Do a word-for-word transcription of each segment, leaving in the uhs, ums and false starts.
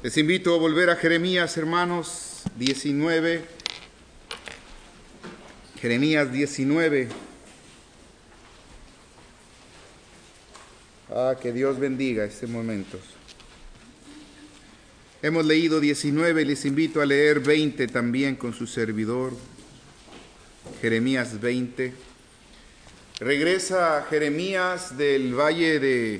Les invito a volver a Jeremías, hermanos, diecinueve. Jeremías diecinueve. Ah, que Dios bendiga este momento. Hemos leído diecinueve y les invito a leer veinte también con su servidor. Jeremías veinte. Regresa Jeremías del valle de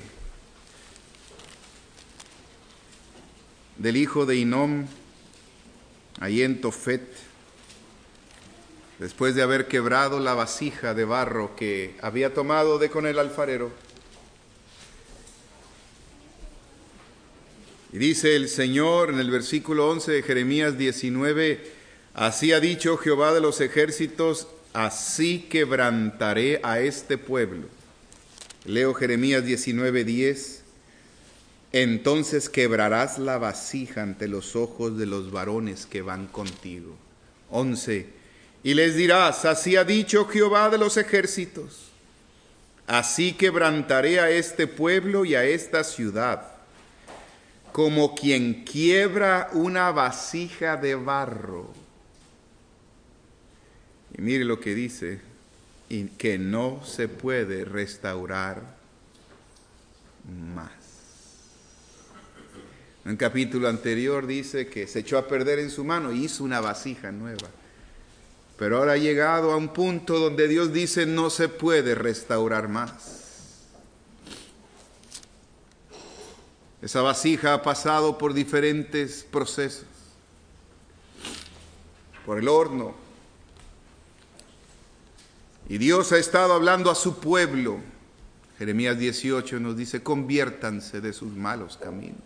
del hijo de Hinnom, ahí en Tofet, después de haber quebrado la vasija de barro que había tomado de con el alfarero. Y dice el Señor en el versículo once de Jeremías diecinueve, así ha dicho Jehová de los ejércitos, así quebrantaré a este pueblo. Leo Jeremías diecinueve diez. Entonces quebrarás la vasija ante los ojos de los varones que van contigo. once. Y les dirás, así ha dicho Jehová de los ejércitos, así quebrantaré a este pueblo y a esta ciudad, como quien quiebra una vasija de barro. Y mire lo que dice, y que no se puede restaurar más. En el capítulo anterior dice que se echó a perder en su mano y hizo una vasija nueva. Pero ahora ha llegado a un punto donde Dios dice no se puede restaurar más. Esa vasija ha pasado por diferentes procesos. Por el horno. Y Dios ha estado hablando a su pueblo. Jeremías dieciocho nos dice, conviértanse de sus malos caminos.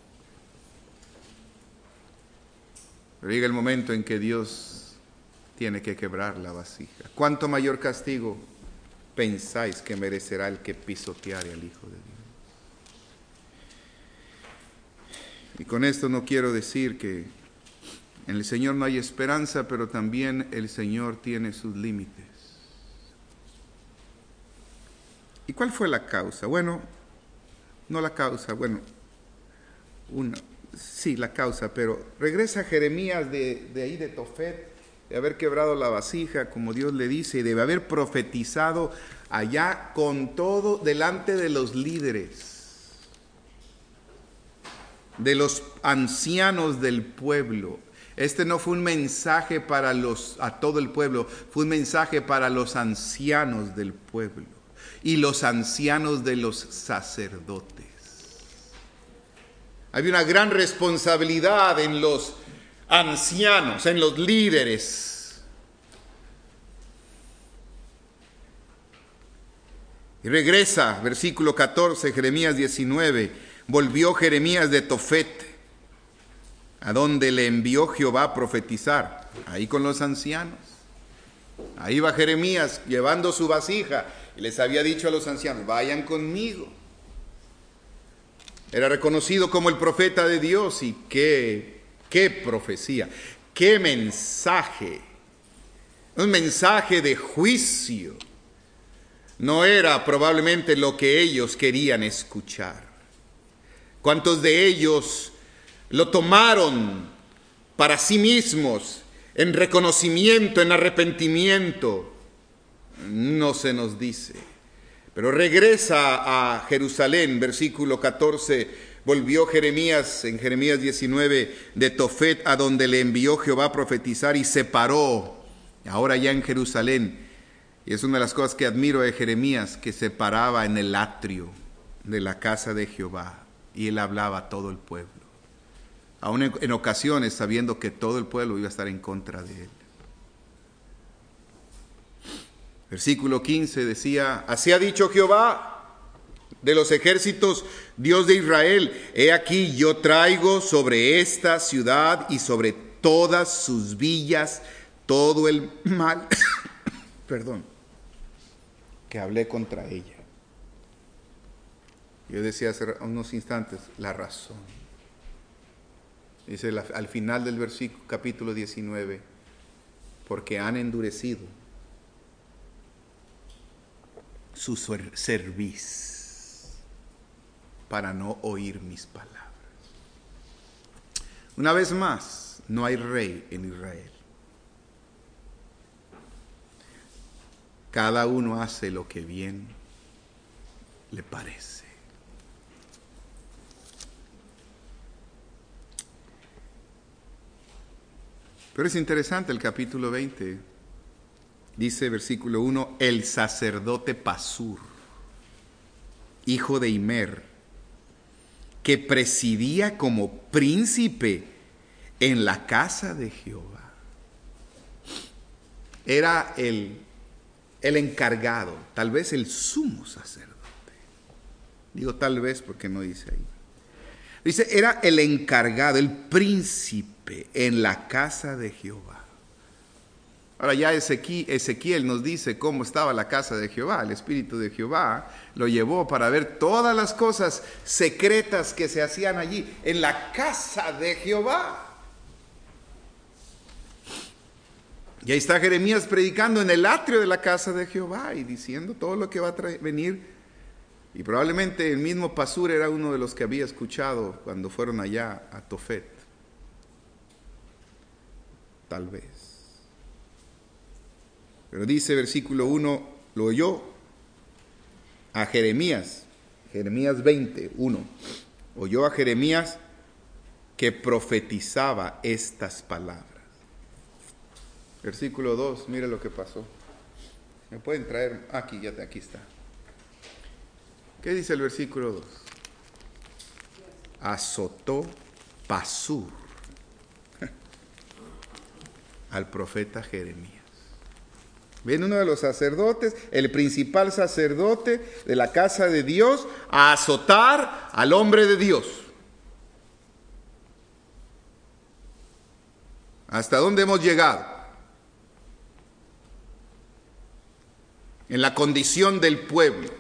Pero llega el momento en que Dios tiene que quebrar la vasija. ¿Cuánto mayor castigo pensáis que merecerá el que pisoteare al Hijo de Dios? Y con esto no quiero decir que en el Señor no hay esperanza, pero también el Señor tiene sus límites. ¿Y cuál fue la causa? Bueno, no la causa, bueno, una... Sí, la causa, pero regresa Jeremías de, de ahí de Tofet, de haber quebrado la vasija, como Dios le dice, y de haber profetizado allá con todo delante de los líderes, de los ancianos del pueblo. Este no fue un mensaje para los, a todo el pueblo, fue un mensaje para los ancianos del pueblo y los ancianos de los sacerdotes. Había una gran responsabilidad en los ancianos, en los líderes. Y regresa, versículo catorce, Jeremías diecinueve. Volvió Jeremías de Tofet, a donde le envió Jehová a profetizar, ahí con los ancianos. Ahí va Jeremías llevando su vasija y les había dicho a los ancianos, vayan conmigo. Era reconocido como el profeta de Dios y qué, qué profecía, qué mensaje, un mensaje de juicio. No era probablemente lo que ellos querían escuchar. ¿Cuántos de ellos lo tomaron para sí mismos en reconocimiento, en arrepentimiento? No se nos dice. Pero regresa a Jerusalén, versículo catorce, volvió Jeremías, en Jeremías diecinueve, de Tofet, a donde le envió Jehová a profetizar, y se paró, ahora ya en Jerusalén. Y es una de las cosas que admiro de Jeremías, que se paraba en el atrio de la casa de Jehová, y él hablaba a todo el pueblo. Aún en, en ocasiones, sabiendo que todo el pueblo iba a estar en contra de él. Versículo quince decía, así ha dicho Jehová de los ejércitos, Dios de Israel, he aquí yo traigo sobre esta ciudad y sobre todas sus villas todo el mal, perdón, que hablé contra ella. Yo decía hace unos instantes, la razón. Dice la, al final del versículo, capítulo diecinueve, porque han endurecido su cerviz para no oír mis palabras. Una vez más, no hay rey en Israel. Cada uno hace lo que bien le parece. Pero es interesante el capítulo veinte. Dice versículo uno, el sacerdote Pasur, hijo de Imer, que presidía como príncipe en la casa de Jehová. Era el, el encargado, tal vez el sumo sacerdote. Digo tal vez porque no dice ahí. Dice, era el encargado, el príncipe en la casa de Jehová. Ahora ya Ezequiel, Ezequiel nos dice cómo estaba la casa de Jehová. El Espíritu de Jehová lo llevó para ver todas las cosas secretas que se hacían allí, en la casa de Jehová. Y ahí está Jeremías predicando en el atrio de la casa de Jehová y diciendo todo lo que va a traer, venir. Y probablemente el mismo Pasur era uno de los que había escuchado cuando fueron allá a Tofet. Tal vez. Pero dice versículo uno, lo oyó a Jeremías, Jeremías veinte, uno, oyó a Jeremías que profetizaba estas palabras. Versículo dos, mire lo que pasó. ¿Me pueden traer? Aquí, ya aquí está. ¿Qué dice el versículo dos? Azotó Pasur al profeta Jeremías. Viene uno de los sacerdotes, el principal sacerdote de la casa de Dios, a azotar al hombre de Dios. ¿Hasta dónde hemos llegado? En la condición del pueblo.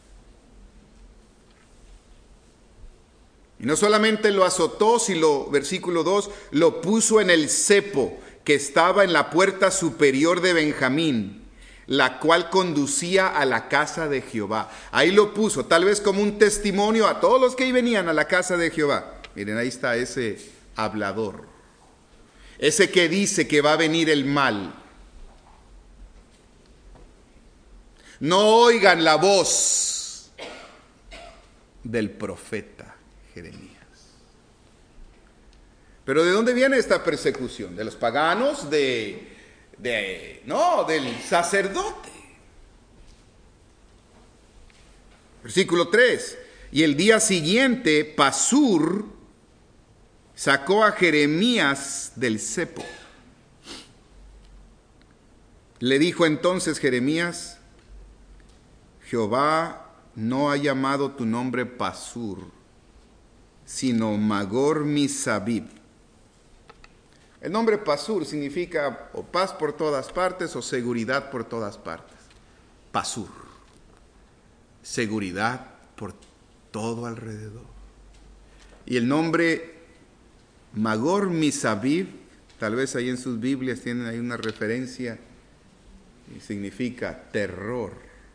Y no solamente lo azotó, sino, versículo dos, lo puso en el cepo que estaba en la puerta superior de Benjamín, la cual conducía a la casa de Jehová. Ahí lo puso, tal vez como un testimonio a todos los que venían a la casa de Jehová. Miren, ahí está ese hablador, ese que dice que va a venir el mal. No oigan la voz del profeta Jeremías. Pero ¿de dónde viene esta persecución? ¿De los paganos? ¿De, de no, del sacerdote? Versículo tres. Y el día siguiente, Pasur sacó a Jeremías del cepo. Le dijo entonces Jeremías, Jehová no ha llamado tu nombre Pasur, sino Magor Misabib. El nombre Pasur significa o paz por todas partes o seguridad por todas partes. Pasur. Seguridad por todo alrededor. Y el nombre Magor Misabib, tal vez ahí en sus Biblias tienen ahí una referencia y significa terror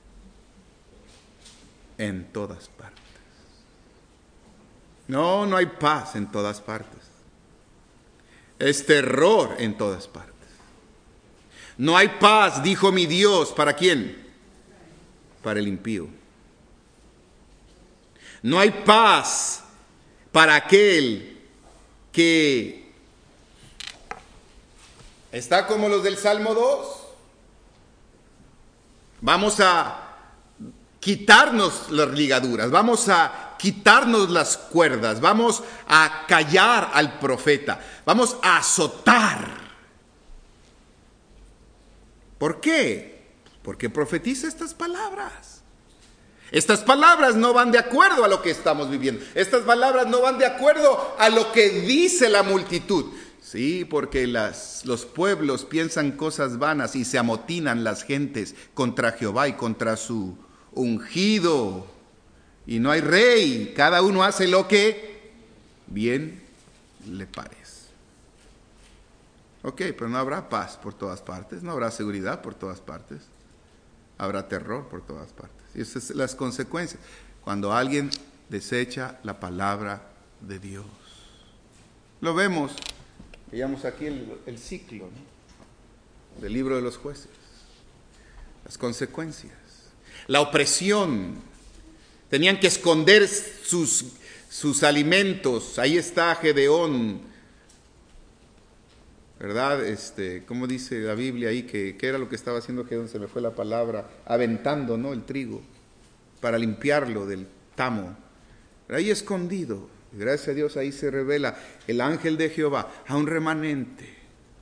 en todas partes. No, no hay paz en todas partes. Es terror en todas partes. No hay paz, dijo mi Dios, ¿para quién? Para el impío. No hay paz para aquel que está como los del Salmo dos. Vamos a quitarnos las ligaduras, vamos a quitarnos las cuerdas, vamos a callar al profeta, vamos a azotar. ¿Por qué? Porque profetiza estas palabras. Estas palabras no van de acuerdo a lo que estamos viviendo. Estas palabras no van de acuerdo a lo que dice la multitud. Sí, porque las, los pueblos piensan cosas vanas y se amotinan las gentes contra Jehová y contra su ungido. Y no hay rey, cada uno hace lo que bien le parece. Ok, pero no habrá paz por todas partes, no habrá seguridad por todas partes, habrá terror por todas partes. Y esas son las consecuencias cuando alguien desecha la palabra de Dios. Lo vemos, veamos aquí el, el ciclo, ¿no?, del libro de los jueces. Las consecuencias, la opresión, tenían que esconder sus, sus alimentos. Ahí está Gedeón, ¿verdad? Este, ¿cómo dice la Biblia ahí? Que, ¿qué era lo que estaba haciendo Gedeón? Se me fue la palabra. Aventando, ¿no?, el trigo para limpiarlo del tamo. Pero ahí escondido. Y gracias a Dios ahí se revela el ángel de Jehová a un remanente.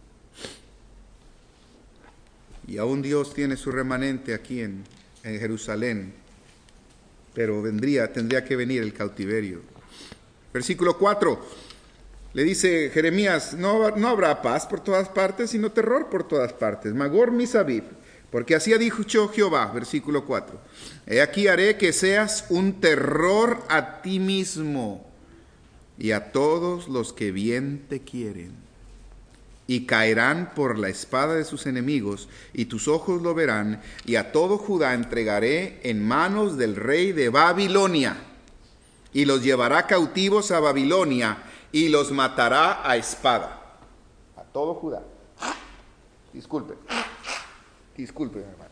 Y aún Dios tiene su remanente aquí en, en Jerusalén. Pero vendría, tendría que venir el cautiverio. Versículo cuatro. Le dice Jeremías, no, no habrá paz por todas partes, sino terror por todas partes. Magor misabib, porque así ha dicho Jehová, versículo cuatro. He aquí haré que seas un terror a ti mismo y a todos los que bien te quieren. Y caerán por la espada de sus enemigos, y tus ojos lo verán, y a todo Judá entregaré en manos del rey de Babilonia, y los llevará cautivos a Babilonia, y los matará a espada. A todo Judá. Disculpe. Disculpe, hermano.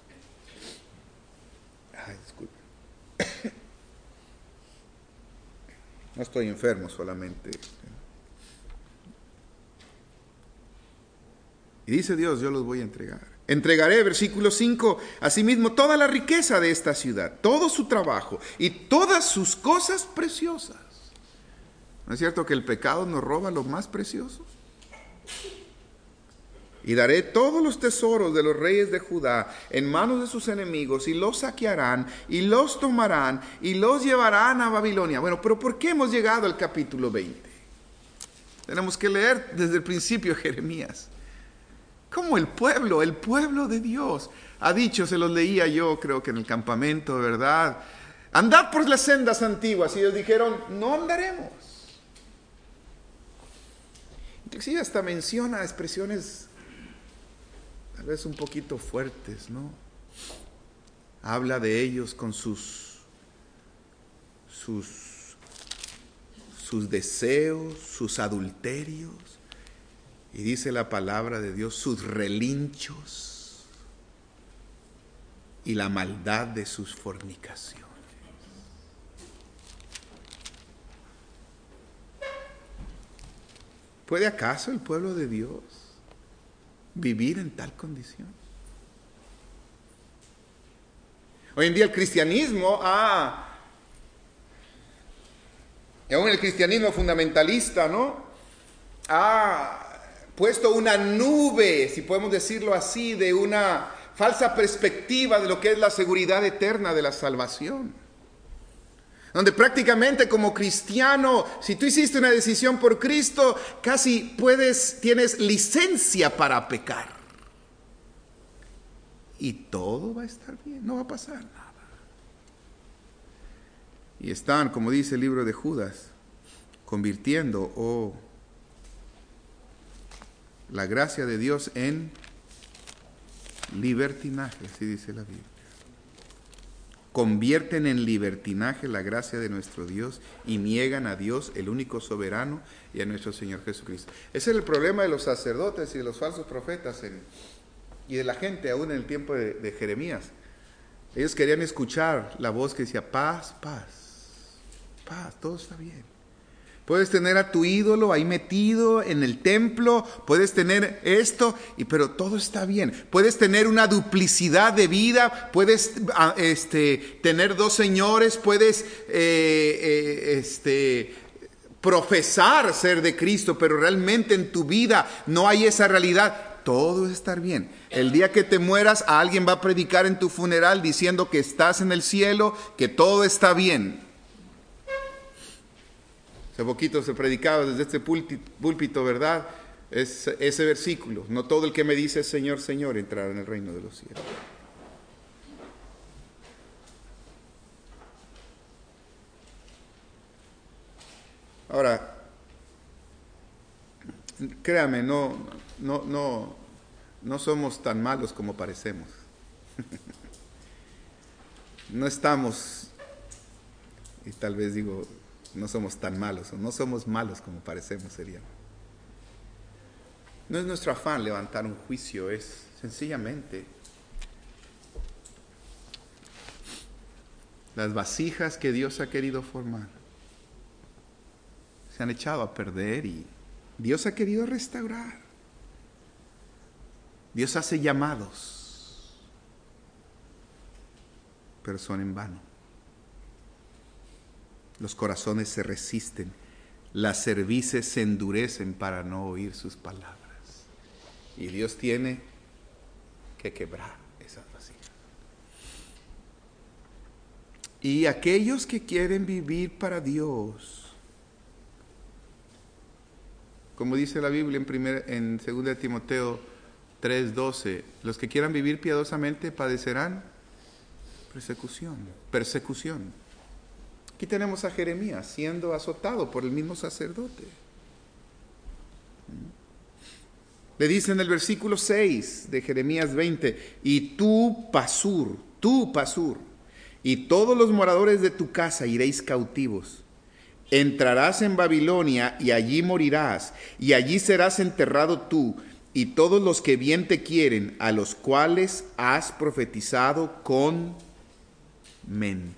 Ay, disculpe. No estoy enfermo solamente. Y dice Dios, yo los voy a entregar. Entregaré, versículo cinco, asimismo toda la riqueza de esta ciudad, todo su trabajo y todas sus cosas preciosas. ¿No es cierto que el pecado nos roba lo más precioso? Y daré todos los tesoros de los reyes de Judá en manos de sus enemigos, y los saquearán, y los tomarán, y los llevarán a Babilonia. Bueno, pero ¿por qué hemos llegado al capítulo veinte? Tenemos que leer desde el principio Jeremías. Como el pueblo, el pueblo de Dios ha dicho, se los leía yo creo que en el campamento, ¿verdad? Andad por las sendas antiguas. Y ellos dijeron, no andaremos. Inclusive hasta menciona expresiones tal vez un poquito fuertes, ¿no? Habla de ellos con sus, sus, sus deseos, sus adulterios. Y dice la palabra de Dios, sus relinchos y la maldad de sus fornicaciones. ¿Puede acaso el pueblo de Dios vivir en tal condición? Hoy en día el cristianismo ha, aún el cristianismo fundamentalista, ¿no?, ha puesto una nube, si podemos decirlo así, de una falsa perspectiva de lo que es la seguridad eterna de la salvación. Donde prácticamente como cristiano, si tú hiciste una decisión por Cristo, casi puedes, tienes licencia para pecar. Y todo va a estar bien, no va a pasar nada. Y están, como dice el libro de Judas, convirtiendo oh, la gracia de Dios en libertinaje, así dice la Biblia. Convierten en libertinaje la gracia de nuestro Dios y niegan a Dios, el único soberano, y a nuestro Señor Jesucristo. Ese es el problema de los sacerdotes y de los falsos profetas en, y de la gente aún en el tiempo de, de Jeremías. Ellos querían escuchar la voz que decía paz, paz, paz, todo está bien. Puedes tener a tu ídolo ahí metido en el templo, puedes tener esto, y, pero todo está bien. Puedes tener una duplicidad de vida, puedes este, tener dos señores, puedes eh, eh, este, profesar ser de Cristo, pero realmente en tu vida no hay esa realidad. Todo va a estar bien. El día que te mueras, alguien va a predicar en tu funeral diciendo que estás en el cielo, que todo está bien. Hace poquito se predicaba desde este púlpito, ¿verdad? Es ese versículo. No todo el que me dice Señor, Señor entrará en el reino de los cielos. Ahora, créame, no, no, no, no somos tan malos como parecemos. No estamos, y tal vez digo, no somos tan malos, o no somos malos como parecemos seríamos. No es nuestro afán levantar un juicio, es sencillamente las vasijas que Dios ha querido formar se han echado a perder y Dios ha querido restaurar. Dios hace llamados, pero son en vano. Los corazones se resisten, las cervices se endurecen para no oír sus palabras. Y Dios tiene que quebrar esas vasijas. Y aquellos que quieren vivir para Dios, como dice la Biblia en, primer, en segunda de Timoteo tres doce, los que quieran vivir piadosamente padecerán persecución, persecución. Aquí tenemos a Jeremías siendo azotado por el mismo sacerdote. Le dice en el versículo seis de Jeremías veinte, y tú, Pasur, tú, Pasur, y todos los moradores de tu casa iréis cautivos. Entrarás en Babilonia y allí morirás, y allí serás enterrado tú, y todos los que bien te quieren, a los cuales has profetizado con mentira.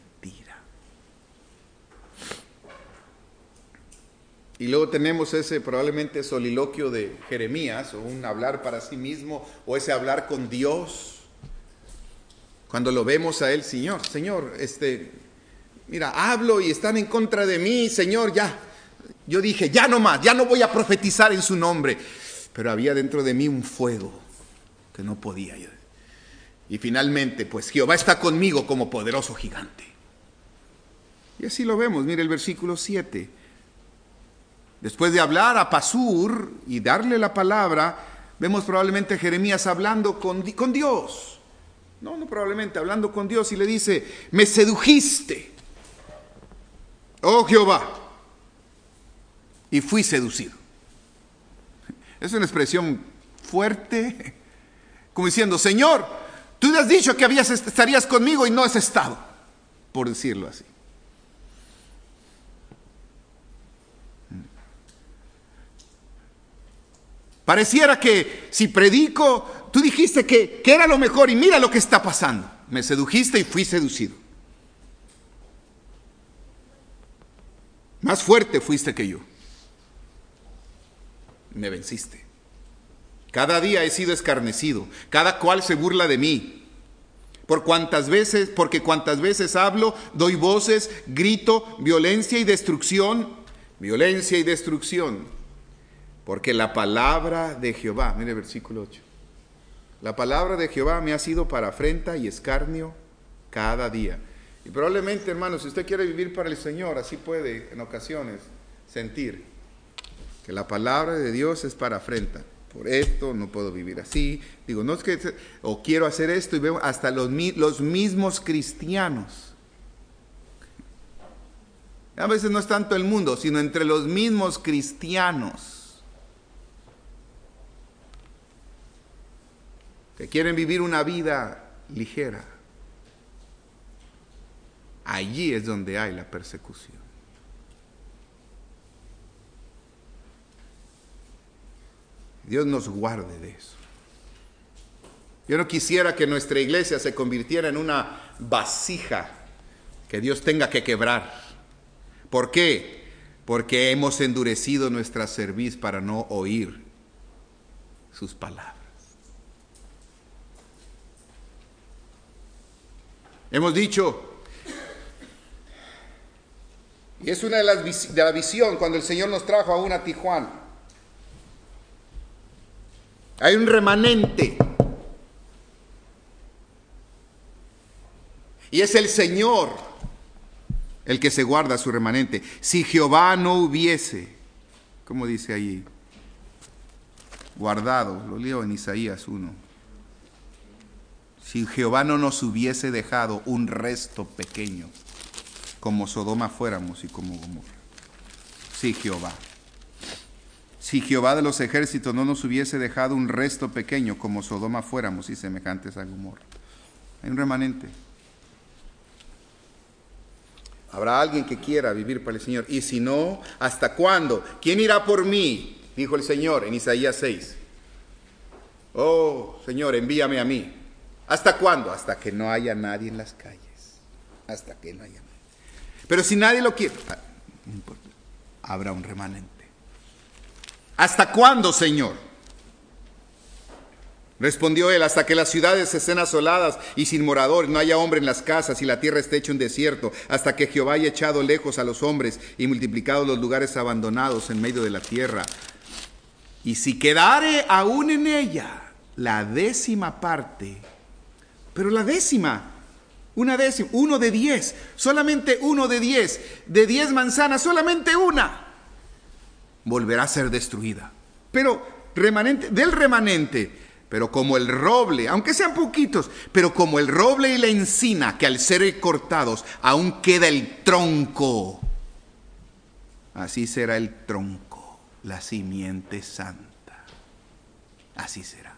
Y luego tenemos ese probablemente soliloquio de Jeremías, o un hablar para sí mismo, o ese hablar con Dios. Cuando lo vemos a él, Señor, Señor, este, mira, hablo y están en contra de mí, Señor, ya. Yo dije, ya no más, ya no voy a profetizar en su nombre. Pero había dentro de mí un fuego que no podía. Y finalmente, pues Jehová está conmigo como poderoso gigante. Y así lo vemos, mire el versículo siete. Después de hablar a Pasur y darle la palabra, vemos probablemente a Jeremías hablando con, con Dios. No, no probablemente, hablando con Dios, y le dice, me sedujiste, oh Jehová, y fui seducido. Es una expresión fuerte, como diciendo, Señor, tú me has dicho que habías, estarías conmigo y no has estado, por decirlo así. Pareciera que si predico, tú dijiste que, que era lo mejor y mira lo que está pasando. Me sedujiste y fui seducido. Más fuerte fuiste que yo. Me venciste. Cada día he sido escarnecido. Cada cual se burla de mí. Por cuantas veces, porque cuantas veces hablo, doy voces, grito, violencia y destrucción. Violencia y destrucción. Porque la palabra de Jehová, mire el versículo ocho, la palabra de Jehová me ha sido para afrenta y escarnio cada día. Y probablemente, hermanos, si usted quiere vivir para el Señor, así puede en ocasiones sentir que la palabra de Dios es para afrenta. Por esto no puedo vivir así. Digo, no es que, o quiero hacer esto, y veo hasta los, los mismos cristianos. A veces no es tanto el mundo, sino entre los mismos cristianos que quieren vivir una vida ligera. Allí es donde hay la persecución. Dios nos guarde de eso. Yo no quisiera que nuestra iglesia se convirtiera en una vasija que Dios tenga que quebrar. ¿Por qué? Porque hemos endurecido nuestra cerviz para no oír sus palabras. Hemos dicho, y es una de las de la visión cuando el Señor nos trajo aún a Tijuana. Hay un remanente. Y es el Señor el que se guarda su remanente. Si Jehová no hubiese, ¿cómo dice allí? Guardado, lo leo en Isaías uno. Si Jehová no nos hubiese dejado un resto pequeño, como Sodoma fuéramos y como Gomorra. Sí, Jehová. Si Jehová de los ejércitos no nos hubiese dejado un resto pequeño, como Sodoma fuéramos y semejantes a Gomorra. Hay un remanente. Habrá alguien que quiera vivir para el Señor. Y si no, ¿hasta cuándo? ¿Quién irá por mí? Dijo el Señor en Isaías seis. Oh, Señor, envíame a mí. ¿Hasta cuándo? Hasta que no haya nadie en las calles. Hasta que no haya nadie. Pero si nadie lo quiere, no importa, habrá un remanente. ¿Hasta cuándo, Señor? Respondió él, hasta que las ciudades estén asoladas y sin moradores, no haya hombre en las casas y la tierra esté hecha un desierto, hasta que Jehová haya echado lejos a los hombres y multiplicado los lugares abandonados en medio de la tierra. Y si quedare aún en ella la décima parte, pero la décima, una décima, uno de diez, solamente uno de diez, de diez manzanas, solamente una, volverá a ser destruida. Pero remanente, del remanente, pero como el roble, aunque sean poquitos, pero como el roble y la encina, que al ser cortados aún queda el tronco, así será el tronco, la simiente santa. Así será.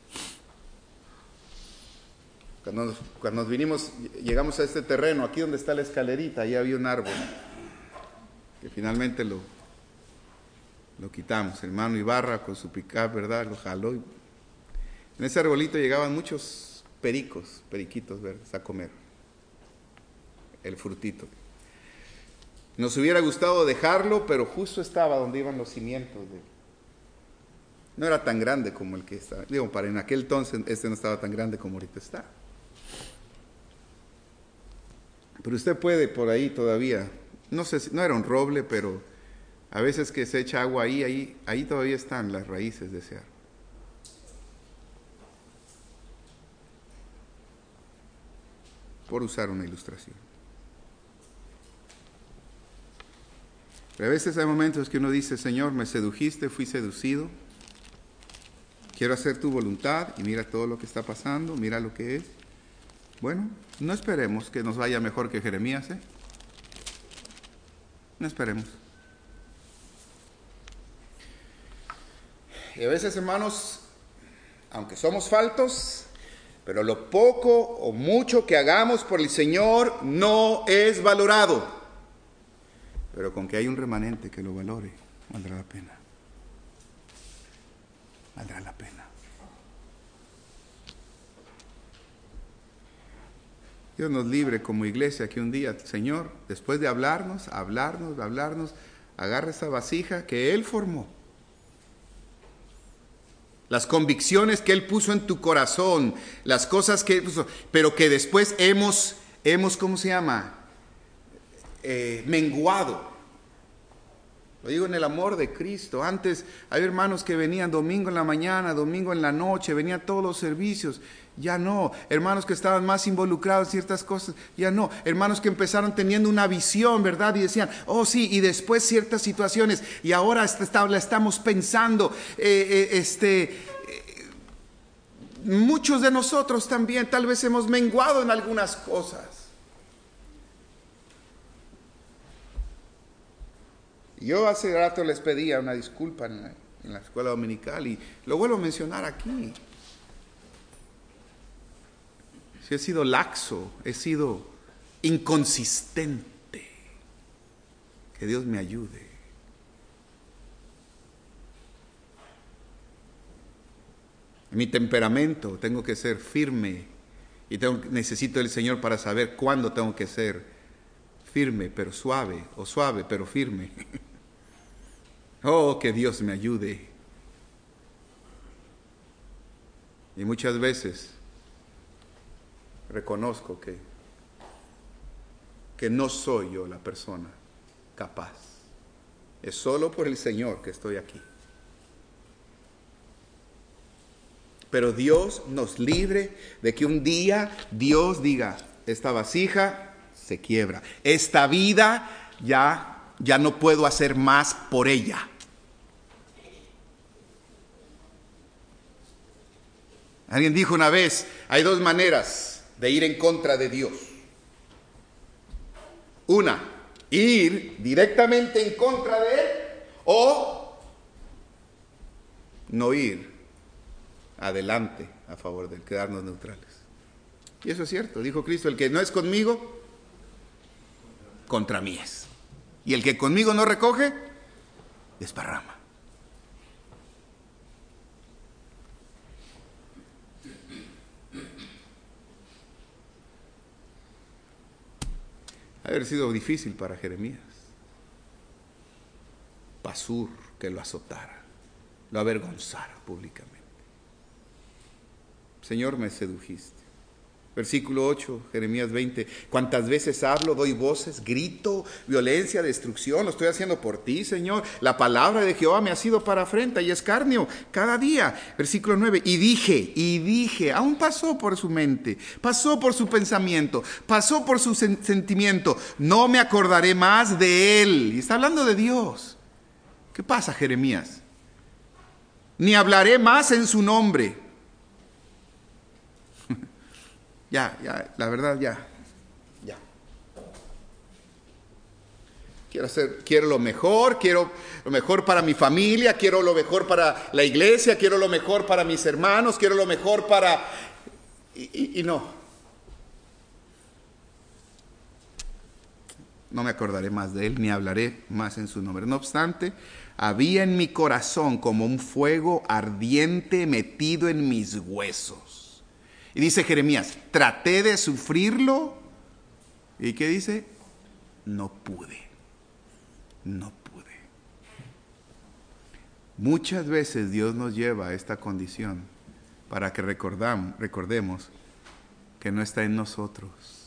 Cuando nos, cuando nos vinimos, llegamos a este terreno, aquí donde está la escalerita, ahí había un árbol, que finalmente lo, lo quitamos. Hermano Ibarra con su pickup, ¿verdad? Lo jaló y en ese arbolito llegaban muchos pericos, periquitos verdes a comer el frutito. Nos hubiera gustado dejarlo, pero justo estaba donde iban los cimientos. De... No era tan grande como el que estaba. Digo, para en aquel entonces este no estaba tan grande como ahorita está. Pero usted puede por ahí todavía, no sé, no era un roble, pero a veces que se echa agua ahí, ahí, ahí todavía están las raíces de ese árbol. Por usar una ilustración. Pero a veces hay momentos que uno dice, Señor, me sedujiste, fui seducido, quiero hacer tu voluntad y mira todo lo que está pasando, mira lo que es. Bueno, no esperemos que nos vaya mejor que Jeremías, ¿eh? No esperemos. Y a veces, hermanos, aunque somos faltos, pero lo poco o mucho que hagamos por el Señor no es valorado. Pero con que hay un remanente que lo valore, valdrá la pena. Valdrá la pena. Dios nos libre como iglesia que un día, Señor, después de hablarnos, hablarnos, hablarnos, agarre esa vasija que Él formó. Las convicciones que Él puso en tu corazón, las cosas que Él puso, pero que después hemos, hemos ¿cómo se llama? Eh, menguado. Lo digo en el amor de Cristo. Antes hay hermanos que venían domingo en la mañana, domingo en la noche, venían todos los servicios. Ya no. Hermanos que estaban más involucrados en ciertas cosas. Ya no. Hermanos que empezaron teniendo una visión, ¿verdad? Y decían, oh sí, y después ciertas situaciones. Y ahora está, la estamos pensando. Eh, eh, este, eh, muchos de nosotros también tal vez hemos menguado en algunas cosas. Yo hace rato les pedía una disculpa en la, en la escuela dominical y lo vuelvo a mencionar aquí. Si he sido laxo, he sido inconsistente, que Dios me ayude. En mi temperamento tengo que ser firme y tengo, necesito del Señor para saber cuándo tengo que ser firme pero suave, o suave pero firme. Oh, que Dios me ayude. Y muchas veces reconozco que, que no soy yo la persona capaz. Es solo por el Señor que estoy aquí. Pero Dios nos libre de que un día Dios diga, esta vasija se quiebra. Esta vida ya, ya no puedo hacer más por ella. Alguien dijo una vez, hay dos maneras de ir en contra de Dios. Una, ir directamente en contra de Él, o no ir adelante a favor de Él, quedarnos neutrales. Y eso es cierto, dijo Cristo, el que no es conmigo, contra mí es. Y el que conmigo no recoge, desparrama. Ha de haber sido difícil para Jeremías. Pasur que lo azotara, lo avergonzara públicamente. Señor, me sedujiste. Versículo ocho, Jeremías veinte. Cuantas veces hablo, doy voces, grito, violencia, destrucción, lo estoy haciendo por ti, Señor. La palabra de Jehová me ha sido para afrenta y escarnio cada día. Versículo nueve. Y dije, y dije, aún pasó por su mente, pasó por su pensamiento, pasó por su sen- sentimiento. No me acordaré más de él. Y está hablando de Dios. ¿Qué pasa, Jeremías? Ni hablaré más en su nombre. Ya, ya, la verdad, ya, ya. Quiero hacer, quiero lo mejor, quiero lo mejor para mi familia, quiero lo mejor para la iglesia, quiero lo mejor para mis hermanos, quiero lo mejor para... Y, y, y no. No me acordaré más de él, ni hablaré más en su nombre. No obstante, había en mi corazón como un fuego ardiente metido en mis huesos. Y dice Jeremías, traté de sufrirlo. ¿Y qué dice? No pude. No pude. Muchas veces Dios nos lleva a esta condición para que recordam, recordemos que no está en nosotros.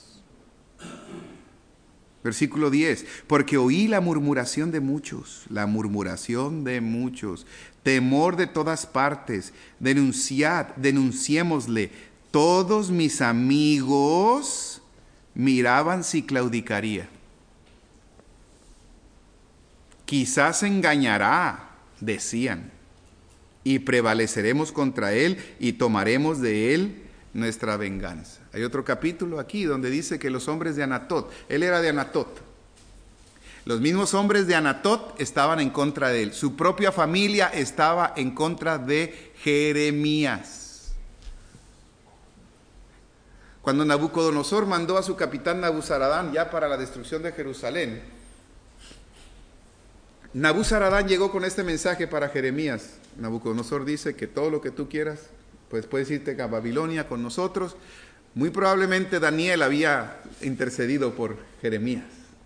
Versículo diez. Porque oí la murmuración de muchos, la murmuración de muchos, temor de todas partes. Denunciad, denunciémosle. Todos mis amigos miraban si claudicaría. Quizás engañará, decían, y prevaleceremos contra él y tomaremos de él nuestra venganza. Hay otro capítulo aquí donde dice que los hombres de Anatot, él era de Anatot, los mismos hombres de Anatot estaban en contra de él, su propia familia estaba en contra de Jeremías. Cuando Nabucodonosor mandó a su capitán Nabuzaradán ya para la destrucción de Jerusalén, Nabuzaradán llegó con este mensaje para Jeremías. Nabucodonosor dice que todo lo que tú quieras, pues puedes irte a Babilonia con nosotros. Muy probablemente Daniel había intercedido por Jeremías.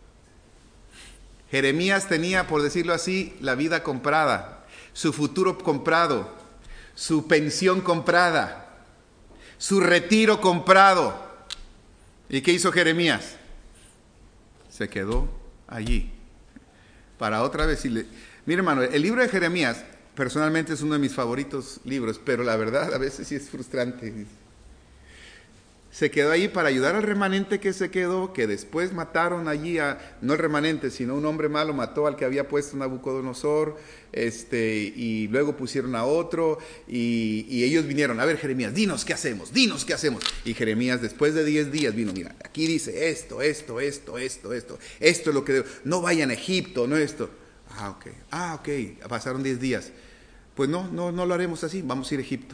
Jeremías tenía, por decirlo así, la vida comprada, su futuro comprado, su pensión comprada, su retiro comprado. ¿Y qué hizo Jeremías? Se quedó allí para otra vez decirle, mire hermano, el libro de Jeremías personalmente es uno de mis favoritos libros, pero la verdad a veces sí es frustrante. Se quedó ahí para ayudar al remanente que se quedó, que después mataron allí a, no el remanente, sino un hombre malo mató al que había puesto Nabucodonosor, este, y luego pusieron a otro, y, y ellos vinieron, a ver Jeremías, dinos qué hacemos, dinos qué hacemos. Y Jeremías después de diez días vino, mira, aquí dice esto, esto, esto, esto, esto, esto es lo que debo, no vayan a Egipto, no esto. Ah, ok, ah, ok, pasaron diez días. Pues no, no, no lo haremos así, vamos a ir a Egipto.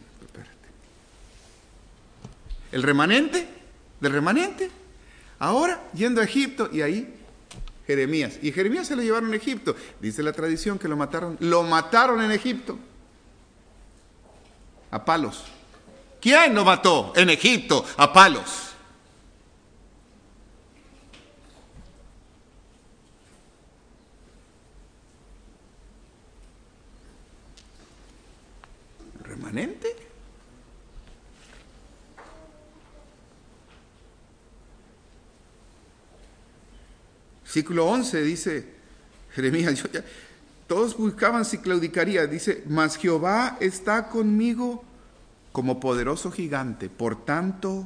El remanente, del remanente, ahora yendo a Egipto, y ahí Jeremías. Y Jeremías se lo llevaron a Egipto. Dice la tradición que lo mataron. Lo mataron en Egipto. A palos. ¿Quién lo mató? En Egipto, a palos. ¿Remanente? Versículo once dice Jeremías, yo ya, todos buscaban si claudicaría, dice, mas Jehová está conmigo como poderoso gigante, por tanto,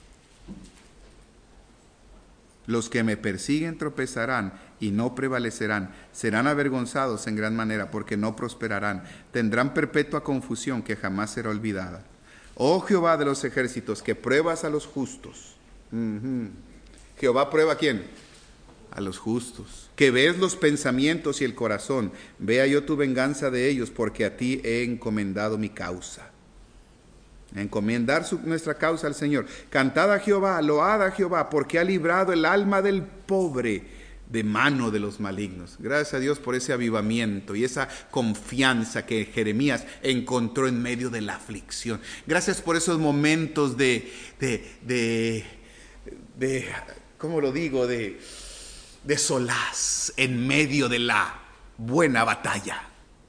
los que me persiguen tropezarán y no prevalecerán, serán avergonzados en gran manera porque no prosperarán, tendrán perpetua confusión que jamás será olvidada. Oh Jehová de los ejércitos, que pruebas a los justos. Uh-huh. Jehová prueba ¿a quién? A los justos, que ves los pensamientos y el corazón, vea yo tu venganza de ellos, porque a ti he encomendado mi causa. Encomendar su, nuestra causa al Señor. Cantad a Jehová, load a Jehová, porque ha librado el alma del pobre de mano de los malignos. Gracias a Dios por ese avivamiento y esa confianza que Jeremías encontró en medio de la aflicción. Gracias por esos momentos de, de, de, de ¿cómo lo digo? De, de solaz en medio de la buena batalla.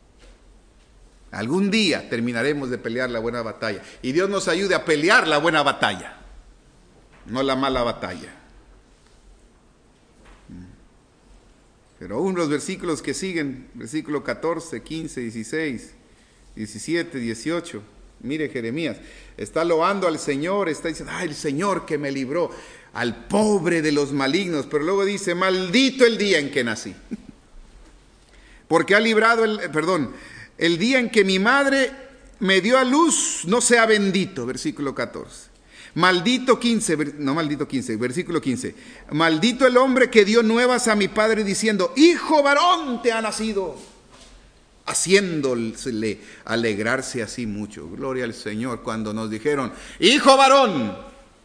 Algún día terminaremos de pelear la buena batalla. Y Dios nos ayude a pelear la buena batalla, no la mala batalla. Pero aún los versículos que siguen, versículo catorce, quince, dieciséis, diecisiete, dieciocho. Mire Jeremías, está loando al Señor, está diciendo, ¡ay, el Señor que me libró! Al pobre de los malignos. Pero luego dice, maldito el día en que nací. Porque ha librado, el, perdón, el día en que mi madre me dio a luz, no sea bendito. Versículo catorce. Maldito quince, no maldito quince, versículo quince. Maldito el hombre que dio nuevas a mi padre diciendo, hijo varón te ha nacido, haciéndole alegrarse así mucho. Gloria al Señor cuando nos dijeron, hijo varón.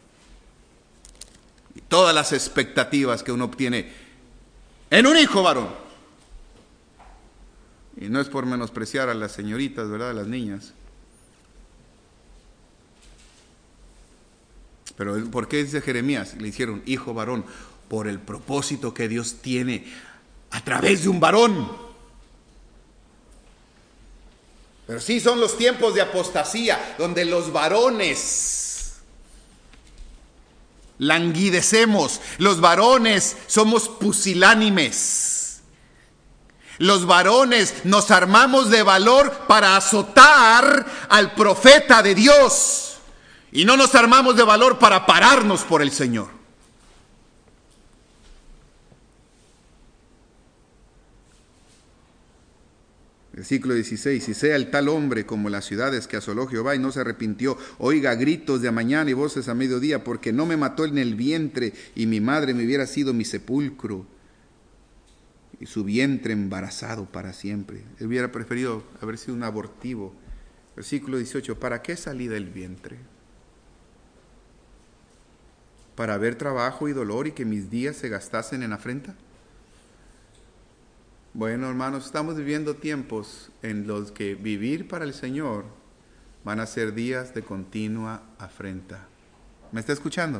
Y todas las expectativas que uno obtiene en un hijo varón. Y no es por menospreciar a las señoritas, ¿verdad? A las niñas. Pero ¿por qué dice Jeremías? Le hicieron hijo varón, por el propósito que Dios tiene a través de un varón. Pero sí son los tiempos de apostasía, donde los varones languidecemos, los varones somos pusilánimes. Los varones nos armamos de valor para azotar al profeta de Dios. Y no nos armamos de valor para pararnos por el Señor. Versículo dieciséis. Y sea el tal hombre como las ciudades que asoló Jehová y no se arrepintió, oiga gritos de mañana y voces a mediodía, porque no me mató en el vientre y mi madre me hubiera sido mi sepulcro y su vientre embarazado para siempre. Él hubiera preferido haber sido un abortivo. Versículo dieciocho. ¿Para qué salí del vientre? ¿Para ver trabajo y dolor y que mis días se gastasen en afrenta? Bueno, hermanos, estamos viviendo tiempos en los que vivir para el Señor van a ser días de continua afrenta. ¿Me está escuchando?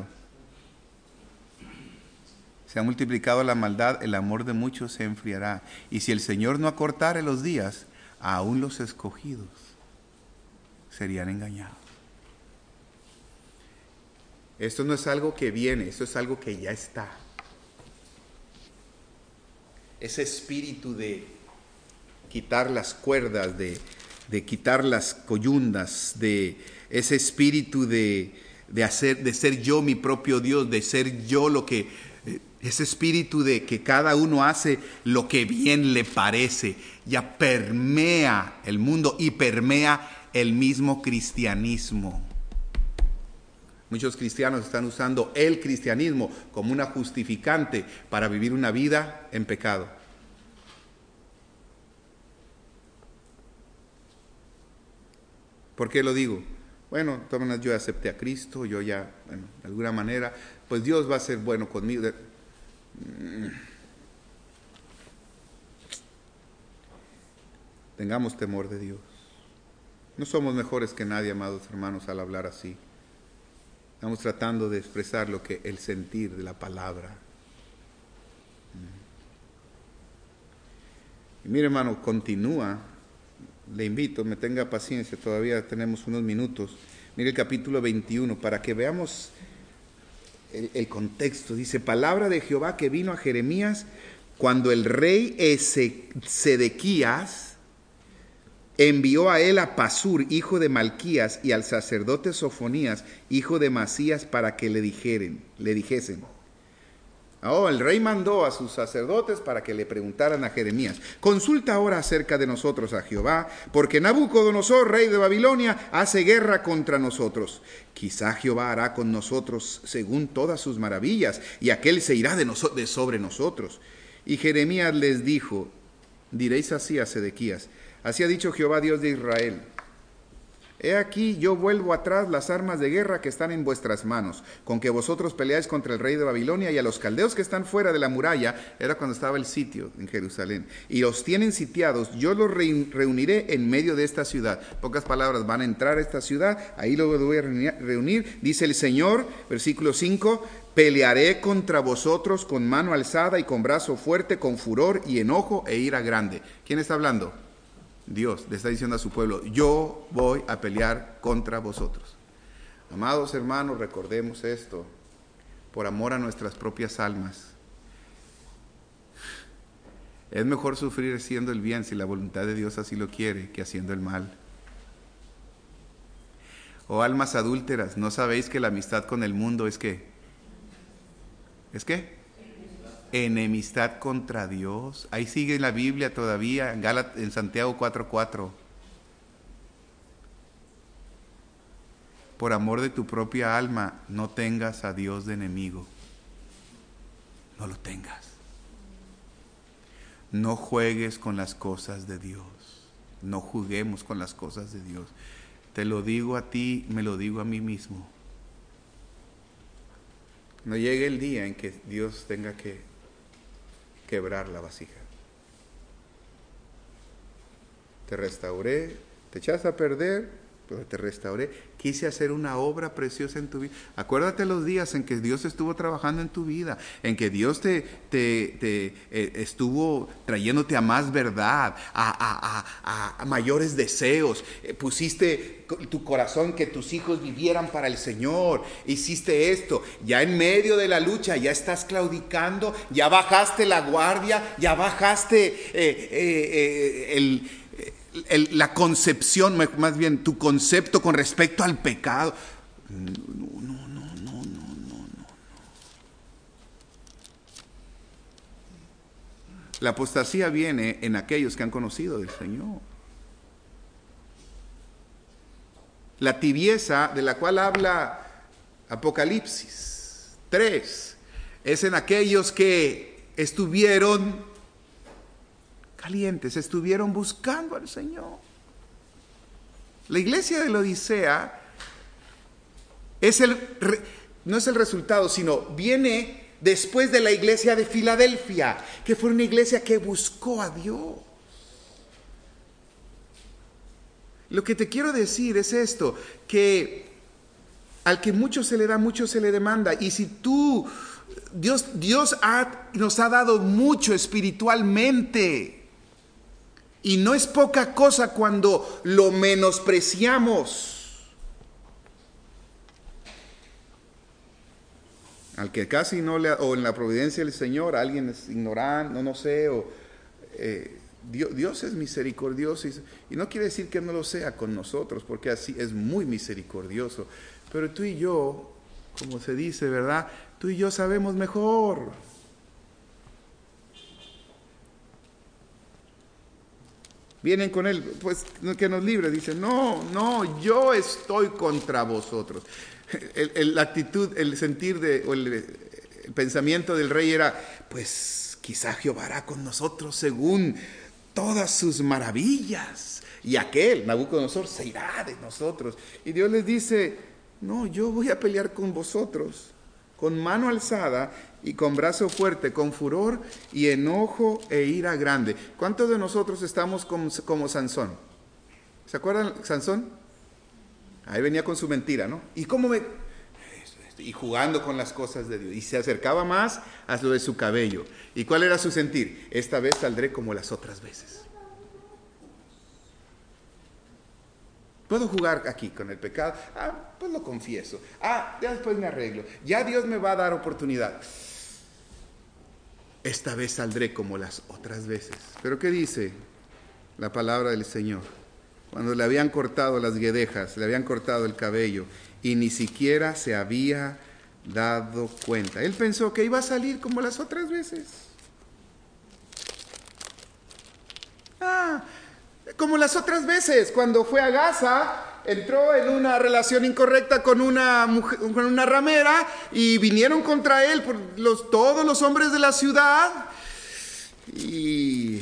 Se ha multiplicado la maldad, el amor de muchos se enfriará. Y si el Señor no acortare los días, aún los escogidos serían engañados. Esto no es algo que viene, esto es algo que ya está. Ese espíritu de quitar las cuerdas, de, de quitar las coyundas, de ese espíritu de, de, hacer, de ser yo mi propio Dios, de ser yo lo que... Ese espíritu de que cada uno hace lo que bien le parece, ya permea el mundo y permea el mismo cristianismo. Muchos cristianos están usando el cristianismo como una justificante para vivir una vida en pecado. ¿Por qué lo digo? Bueno, todas yo acepté a Cristo, yo ya, bueno, de alguna manera, pues Dios va a ser bueno conmigo. Tengamos temor de Dios. No somos mejores que nadie, amados hermanos, al hablar así. Estamos tratando de expresar lo que el sentir de la palabra. Y mire, hermano, continúa. Le invito, me tenga paciencia, todavía tenemos unos minutos. Mire el capítulo veintiuno, para que veamos el, el contexto. Dice, palabra de Jehová que vino a Jeremías cuando el rey Sedequías envió a él a Pasur, hijo de Malquías, y al sacerdote Sofonías, hijo de Masías, para que le dijeren, le dijesen. Oh, el rey mandó a sus sacerdotes para que le preguntaran a Jeremías, consulta ahora acerca de nosotros a Jehová, porque Nabucodonosor, rey de Babilonia, hace guerra contra nosotros. Quizá Jehová hará con nosotros según todas sus maravillas, y aquél se irá de, noso- de sobre nosotros. Y Jeremías les dijo, diréis así a Sedequías, así ha dicho Jehová Dios de Israel, He aquí, yo vuelvo atrás las armas de guerra que están en vuestras manos, con que vosotros peleáis contra el rey de Babilonia y a los caldeos que están fuera de la muralla. Era cuando estaba el sitio en Jerusalén. Y los tienen sitiados, yo los reuniré en medio de esta ciudad. Pocas palabras, van a entrar a esta ciudad, ahí los voy a reunir. Dice el Señor, versículo cinco, pelearé contra vosotros con mano alzada y con brazo fuerte, con furor y enojo e ira grande. ¿Quién está hablando? Dios le está diciendo a su pueblo, yo voy a pelear contra vosotros. Amados hermanos, recordemos esto, por amor a nuestras propias almas. Es mejor sufrir haciendo el bien si la voluntad de Dios así lo quiere, que haciendo el mal. Oh almas adúlteras, ¿no sabéis que la amistad con el mundo es qué? ¿Es qué? Enemistad contra Dios. Ahí sigue en la Biblia todavía, en, Gálat- en Santiago cuatro cuatro. Por amor de tu propia alma, no tengas a Dios de enemigo. No lo tengas. No juegues con las cosas de Dios. No juguemos con las cosas de Dios. Te lo digo a ti, me lo digo a mí mismo. No llegue el día en que Dios tenga que quebrar la vasija. Te restauré, te echaste a perder, pero te restauré. Quise hacer una obra preciosa en tu vida. Acuérdate los días en que Dios estuvo trabajando en tu vida, en que Dios te, te, te eh, estuvo trayéndote a más verdad, a, a, a, a mayores deseos. Eh, pusiste tu corazón que tus hijos vivieran para el Señor. Hiciste esto. Ya en medio de la lucha, ya estás claudicando, ya bajaste la guardia, ya bajaste eh, eh, eh, el... El, la concepción, más bien tu concepto con respecto al pecado. No, no, no, no, no, no, no. La apostasía viene en aquellos que han conocido del Señor. La tibieza de la cual habla Apocalipsis tres es en aquellos que estuvieron calientes, estuvieron buscando al Señor. La iglesia de la Odisea es el, no es el resultado, sino viene después de la iglesia de Filadelfia, que fue una iglesia que buscó a Dios. Lo que te quiero decir es esto, que al que mucho se le da, mucho se le demanda. Y si tú, Dios, Dios ha, nos ha dado mucho espiritualmente. Y no es poca cosa cuando lo menospreciamos. Al que casi no le, o en la providencia del Señor, alguien es ignorante, no, no sé, o eh, Dios, Dios es misericordioso y, y no quiere decir que no lo sea con nosotros, porque así es muy misericordioso. Pero tú y yo, como se dice, ¿verdad? Tú y yo sabemos mejor. Vienen con él, pues que nos libre. Dicen, no, no, yo estoy contra vosotros. El, el, la actitud, el sentir de, o el, el pensamiento del rey era, pues quizá Jehová hará con nosotros según todas sus maravillas. Y aquel, Nabucodonosor, se irá de nosotros. Y Dios les dice, no, yo voy a pelear con vosotros, con mano alzada y con brazo fuerte, con furor y enojo e ira grande. ¿Cuántos de nosotros estamos como, como Sansón? ¿Se acuerdan Sansón? Ahí venía con su mentira, ¿no? ¿Y cómo me...? Y jugando con las cosas de Dios. Y se acercaba más a lo de su cabello. ¿Y cuál era su sentir? Esta vez saldré como las otras veces. ¿Puedo jugar aquí con el pecado? Ah, pues lo confieso. Ah, ya después me arreglo. Ya Dios me va a dar oportunidad. Esta vez saldré como las otras veces. ¿Pero qué dice la palabra del Señor? Cuando le habían cortado las guedejas, le habían cortado el cabello y ni siquiera se había dado cuenta. Él pensó que iba a salir como las otras veces. Ah, como las otras veces, cuando fue a Gaza, entró en una relación incorrecta con una mujer, con una ramera, y vinieron contra él por los, todos los hombres de la ciudad. Y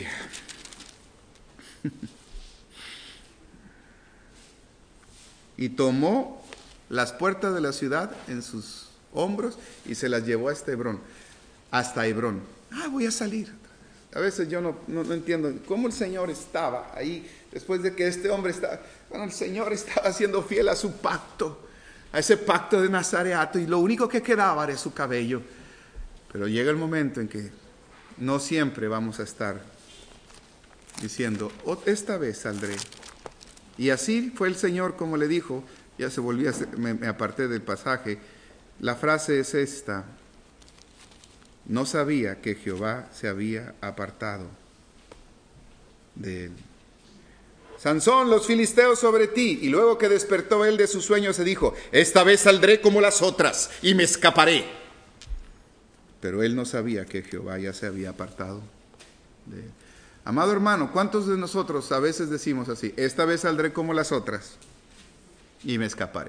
y tomó las puertas de la ciudad en sus hombros y se las llevó hasta Hebrón. Hasta Hebrón. Ah, voy a salir. A veces yo no, no, no entiendo cómo el Señor estaba ahí después de que este hombre estaba... Bueno, el Señor estaba siendo fiel a su pacto, a ese pacto de Nazareato, y lo único que quedaba era su cabello. Pero llega el momento en que no siempre vamos a estar diciendo, oh, esta vez saldré. Y así fue el Señor como le dijo, ya se volvía, me, me aparté del pasaje. La frase es esta: no sabía que Jehová se había apartado de él. Sansón, los filisteos sobre ti. Y luego que despertó él de su sueño se dijo, esta vez saldré como las otras y me escaparé. Pero él no sabía que Jehová ya se había apartado de él. Amado hermano, ¿cuántos de nosotros a veces decimos así? Esta vez saldré como las otras y me escaparé.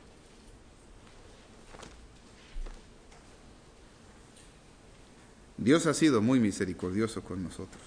Dios ha sido muy misericordioso con nosotros.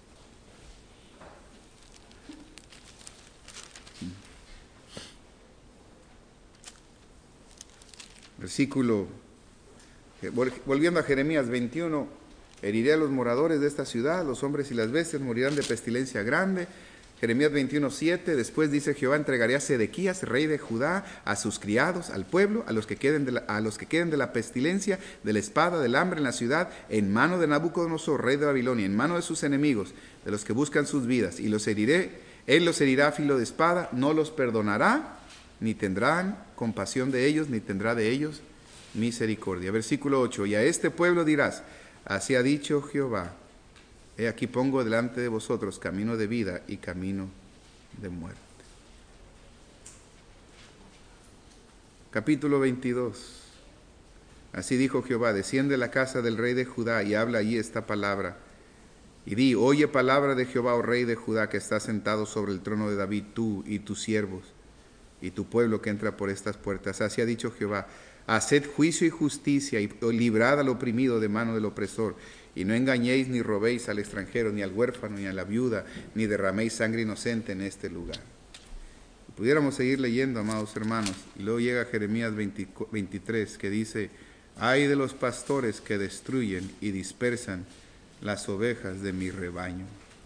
Versículo, volviendo a Jeremías veintiuno, heriré a los moradores de esta ciudad, los hombres y las bestias morirán de pestilencia grande. Jeremías veintiuno, siete, después dice Jehová, entregaré a Sedequías, rey de Judá, a sus criados, al pueblo, a los que queden de la, a los que queden de la pestilencia, de la espada, del hambre en la ciudad, en mano de Nabucodonosor, rey de Babilonia, en mano de sus enemigos, de los que buscan sus vidas, y los heriré, él los herirá a filo de espada, no los perdonará, ni tendrán compasión de ellos, ni tendrá de ellos misericordia. Versículo ocho, y a este pueblo dirás, así ha dicho Jehová, he aquí pongo delante de vosotros camino de vida y camino de muerte. Capítulo veintidós. Así dijo Jehová, desciende a la casa del rey de Judá y habla allí esta palabra. Y di, oye palabra de Jehová, oh rey de Judá, que está sentado sobre el trono de David, tú y tus siervos, y tu pueblo que entra por estas puertas. Así ha dicho Jehová, haced juicio y justicia, y librad al oprimido de mano del opresor, y no engañéis ni robéis al extranjero, ni al huérfano, ni a la viuda, ni derraméis sangre inocente en este lugar. Pudiéramos seguir leyendo, amados hermanos, y luego llega Jeremías veintitrés, que dice, ay de los pastores que destruyen y dispersan las ovejas de mi rebaño.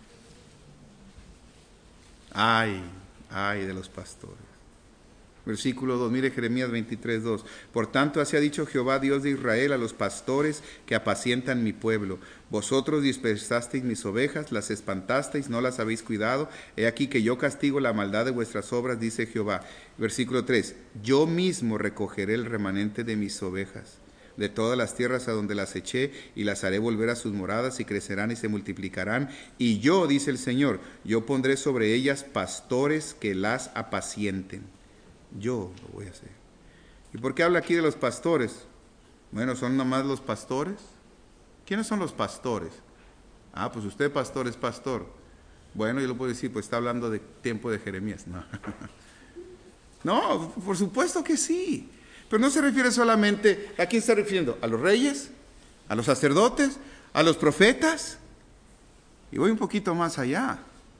Ay, ay de los pastores. Versículo dos, mire Jeremías veintitrés, dos. Por tanto, así ha dicho Jehová, Dios de Israel, a los pastores que apacientan mi pueblo. Vosotros dispersasteis mis ovejas, las espantasteis, no las habéis cuidado. He aquí que yo castigo la maldad de vuestras obras, dice Jehová. Versículo tres, yo mismo recogeré el remanente de mis ovejas de todas las tierras a donde las eché, y las haré volver a sus moradas, y crecerán y se multiplicarán. Y yo, dice el Señor, yo pondré sobre ellas pastores que las apacienten. Yo lo voy a hacer. ¿Y por qué habla aquí de los pastores? Bueno, ¿son nomás los pastores? ¿Quiénes son los pastores? Ah, pues usted pastor es pastor. Bueno, yo lo puedo decir, pues está hablando de tiempo de Jeremías. No, no, por supuesto que sí. Pero no se refiere solamente, ¿a quién está refiriendo? ¿A los reyes? ¿A los sacerdotes? ¿A los profetas? Y voy un poquito más allá.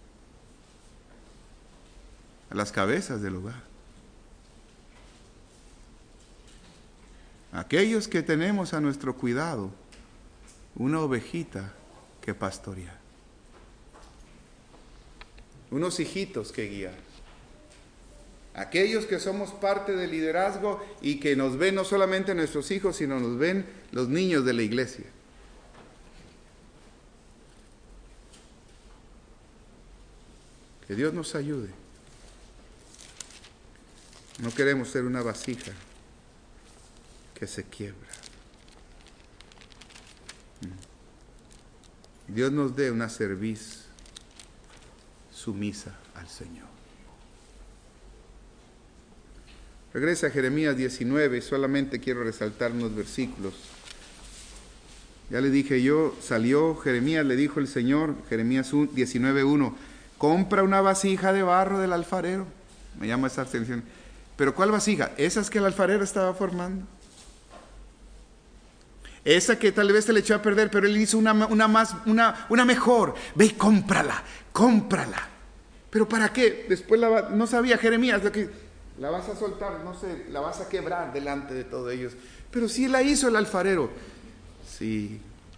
A las cabezas del hogar. Aquellos que tenemos a nuestro cuidado una ovejita que pastorear, unos hijitos que guiar, aquellos que somos parte del liderazgo y que nos ven no solamente nuestros hijos, sino nos ven los niños de la iglesia. Que Dios nos ayude. No queremos ser una vasija que se quiebra. Dios nos dé una cerviz sumisa al Señor. Regresa a Jeremías diecinueve, solamente quiero resaltar unos versículos. Ya le dije yo, salió Jeremías, le dijo el Señor, Jeremías diecinueve, uno, compra una vasija de barro del alfarero. Me llama esa atención. ¿Pero cuál vasija? Esas que el alfarero estaba formando. Esa que tal vez se le echó a perder, pero él hizo una, una, más, una, una mejor. Ve y cómprala, cómprala. ¿Pero para qué? Después la, no sabía Jeremías lo que... La vas a soltar, no sé, la vas a quebrar delante de todos ellos. Pero sí la hizo el alfarero. Sí.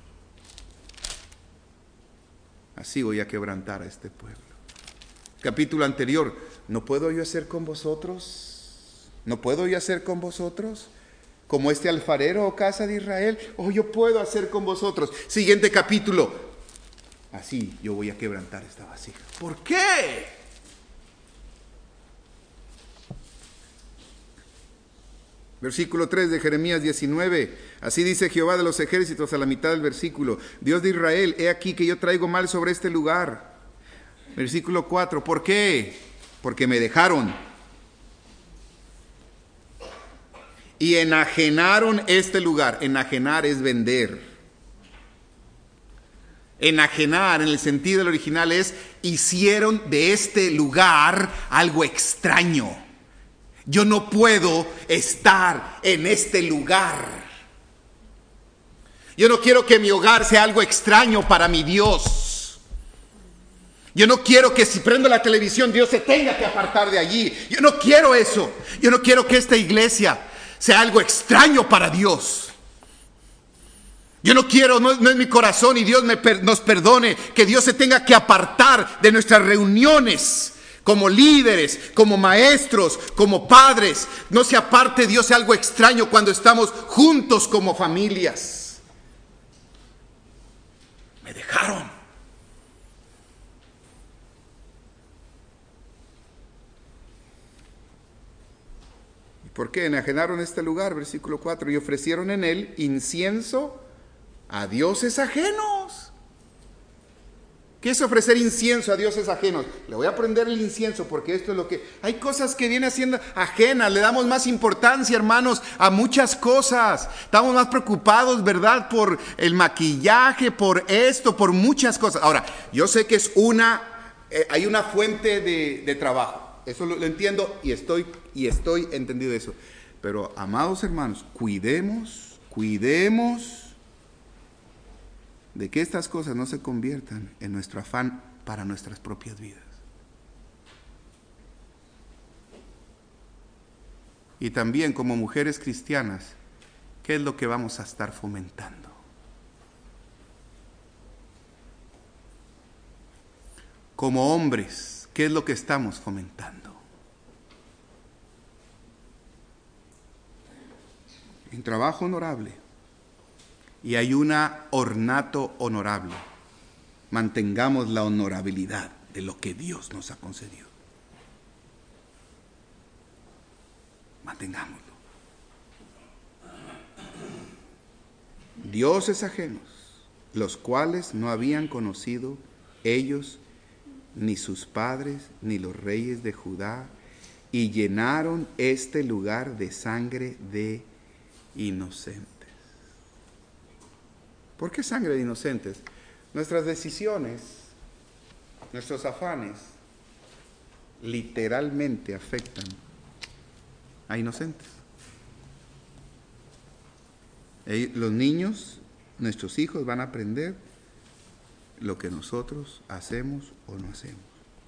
Así voy a quebrantar a este pueblo. Capítulo anterior. ¿No puedo yo hacer con vosotros? ¿No puedo yo hacer con vosotros? Como este alfarero, oh casa de Israel. Oh, yo puedo hacer con vosotros. Siguiente capítulo. Así yo voy a quebrantar esta vasija. ¿Por qué? Versículo tres de Jeremías diecinueve. Así dice Jehová de los ejércitos a la mitad del versículo. Dios de Israel, he aquí que yo traigo mal sobre este lugar. Versículo cuatro. ¿Por qué? Porque me dejaron. Y enajenaron este lugar. Enajenar es vender. Enajenar en el sentido del original es hicieron de este lugar algo extraño. Yo no puedo estar en este lugar. Yo no quiero que mi hogar sea algo extraño para mi Dios. Yo no quiero que si prendo la televisión Dios se tenga que apartar de allí. Yo no quiero eso. Yo no quiero que esta iglesia sea algo extraño para Dios. Yo no quiero, no, no es mi corazón y Dios me, nos perdone que Dios se tenga que apartar de nuestras reuniones. Como líderes, como maestros, como padres. No se aparte Dios de algo extraño cuando estamos juntos como familias. Me dejaron. ¿Y por qué? Enajenaron este lugar, versículo cuatro, y ofrecieron en él incienso a dioses ajenos. ¿Qué es ofrecer incienso a dioses ajenos? Le voy a prender el incienso porque esto es lo que... Hay cosas que vienen siendo ajenas. Le damos más importancia, hermanos, a muchas cosas. Estamos más preocupados, ¿verdad? Por el maquillaje, por esto, por muchas cosas. Ahora, yo sé que es una... Eh, hay una fuente de, de trabajo. Eso lo, lo entiendo y estoy, y estoy entendido de eso. Pero, amados hermanos, cuidemos, cuidemos... de que estas cosas no se conviertan en nuestro afán para nuestras propias vidas. Y también como mujeres cristianas, ¿qué es lo que vamos a estar fomentando? Como hombres, ¿qué es lo que estamos fomentando? Un trabajo honorable. Y hay un ornato honorable. Mantengamos la honorabilidad de lo que Dios nos ha concedido. Mantengámoslo. Dioses ajenos, los cuales no habían conocido ellos, ni sus padres, ni los reyes de Judá, y llenaron este lugar de sangre de inocentes. ¿Por qué sangre de inocentes? Nuestras decisiones, nuestros afanes, literalmente afectan a inocentes. Los niños, nuestros hijos van a aprender lo que nosotros hacemos o no hacemos.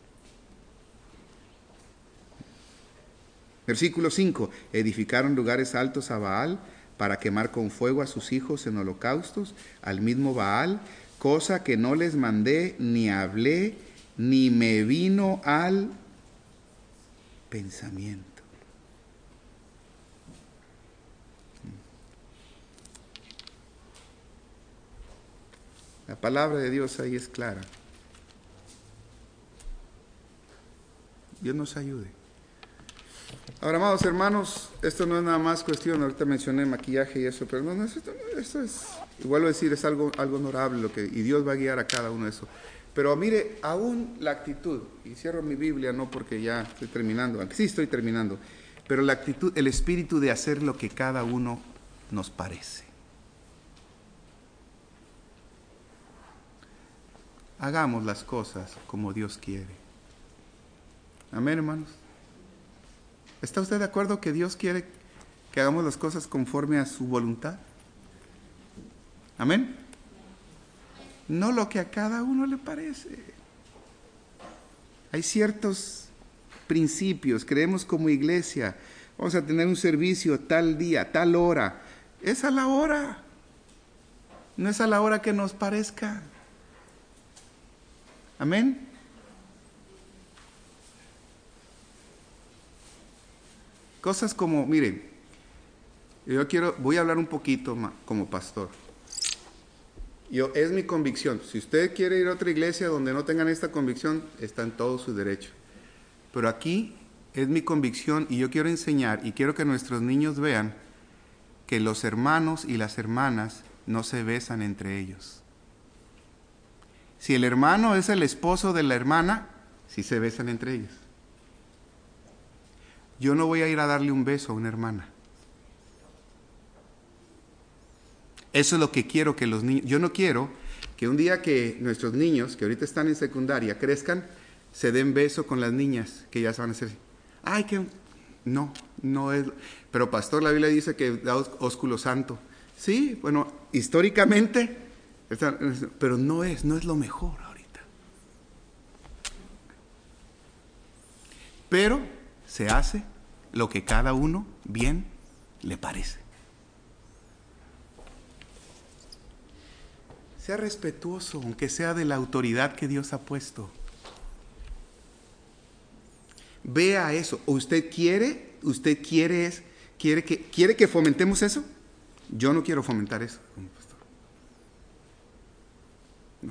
Versículo cinco. Edificaron lugares altos a Baal para quemar con fuego a sus hijos en holocaustos, al mismo Baal, cosa que no les mandé, ni hablé, ni me vino al pensamiento. La palabra de Dios ahí es clara. Dios nos ayude. Ahora, amados hermanos, esto no es nada más cuestión, ahorita mencioné maquillaje y eso, pero no, no esto, esto es, igual a decir, es algo, algo honorable lo que, y Dios va a guiar a cada uno de eso. Pero mire, aún la actitud, y cierro mi Biblia, no porque ya estoy terminando, aunque sí estoy terminando, pero la actitud, el espíritu de hacer lo que cada uno nos parece. Hagamos las cosas como Dios quiere. Amén, hermanos. ¿Está usted de acuerdo que Dios quiere que hagamos las cosas conforme a su voluntad? Amén. No lo que a cada uno le parece. Hay ciertos principios, creemos como iglesia, vamos a tener un servicio tal día, tal hora. Es a la hora, no es a la hora que nos parezca. Amén. Cosas como, miren, yo quiero, voy a hablar un poquito más como pastor. Yo, es mi convicción. Si usted quiere ir a otra iglesia donde no tengan esta convicción, está en todo su derecho. Pero aquí es mi convicción y yo quiero enseñar y quiero que nuestros niños vean que los hermanos y las hermanas no se besan entre ellos. Si el hermano es el esposo de la hermana, sí se besan entre ellos. Yo no voy a ir a darle un beso a una hermana. Eso es lo que quiero que los niños... Yo no quiero que un día que nuestros niños, que ahorita están en secundaria, crezcan, se den beso con las niñas, que ya se van a hacer... Ay, que... No, no es... Pero pastor, la Biblia dice que da ósculo santo. Sí, bueno, históricamente, pero no es, no es lo mejor ahorita. Pero se hace lo que cada uno bien le parece. Sea respetuoso, aunque sea de la autoridad que Dios ha puesto. Vea eso. ¿Usted quiere, usted quiere, es, quiere, que, quiere que fomentemos eso? Yo no quiero fomentar eso como pastor. No.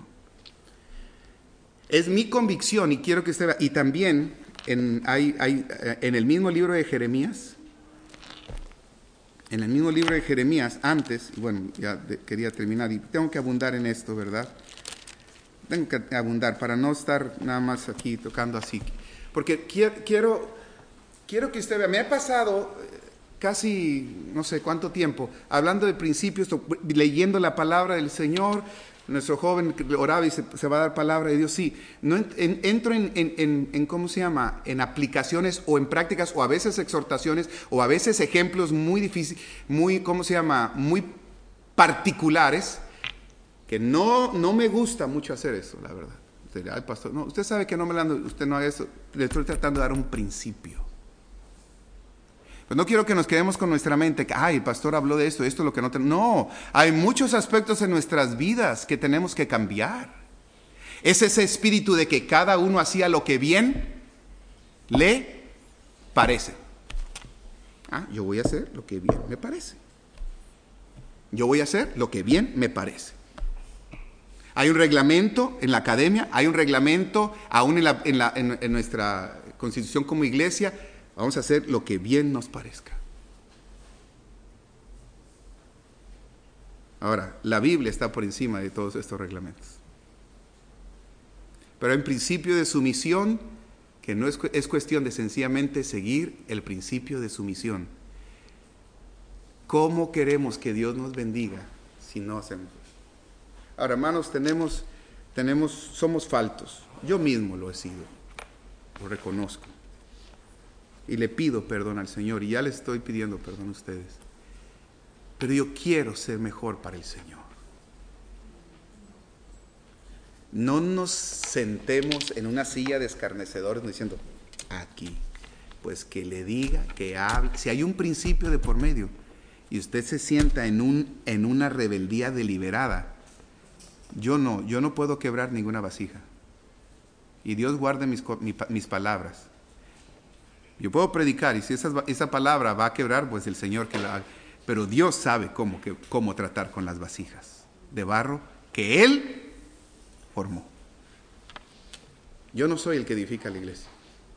Es mi convicción y quiero que usted vea. Y también en, hay, hay, en el mismo libro de Jeremías, en el mismo libro de Jeremías, antes, bueno, ya de, quería terminar y tengo que abundar en esto, ¿verdad? Tengo que abundar para no estar nada más aquí tocando así. Porque quiero, quiero, quiero que usted vea, me ha pasado casi no sé cuánto tiempo hablando de principios, leyendo la palabra del Señor. Nuestro joven oraba y se, se va a dar palabra de Dios. Sí, no en, en, entro en, en, en, en, ¿cómo se llama? En aplicaciones o en prácticas o a veces exhortaciones o a veces ejemplos muy difíciles, muy, ¿cómo se llama? Muy particulares, que no, no me gusta mucho hacer eso, la verdad. Usted, ay, pastor, no, usted sabe que no me lo ando, usted no haga eso. Le estoy tratando de dar un principio. Pues no quiero que nos quedemos con nuestra mente, que, ay, el pastor habló de esto, esto es lo que no tenemos. No, hay muchos aspectos en nuestras vidas que tenemos que cambiar. Es ese espíritu de que cada uno hacía lo que bien le parece. Ah, yo voy a hacer lo que bien me parece. Yo voy a hacer lo que bien me parece. Hay un reglamento en la academia, hay un reglamento aún en, la, en, la, en, en nuestra constitución como iglesia. Vamos a hacer lo que bien nos parezca. Ahora, la Biblia está por encima de todos estos reglamentos. Pero hay un principio de sumisión que no es, es cuestión de sencillamente seguir el principio de sumisión. ¿Cómo queremos que Dios nos bendiga si no hacemos eso? Ahora, hermanos, tenemos, tenemos, somos faltos. Yo mismo lo he sido, lo reconozco. Y le pido perdón al Señor, y ya le estoy pidiendo perdón a ustedes. Pero yo quiero ser mejor para el Señor. No nos sentemos en una silla de escarnecedores diciendo, aquí, pues que le diga, que hable. Si hay un principio de por medio, y usted se sienta en, un, en una rebeldía deliberada, yo no, yo no puedo quebrar ninguna vasija. Y Dios guarde mis, mis palabras. Yo puedo predicar y si esa, esa palabra va a quebrar, pues el Señor que la haga. Pero Dios sabe cómo, que, cómo tratar con las vasijas de barro que Él formó. Yo no soy el que edifica la iglesia.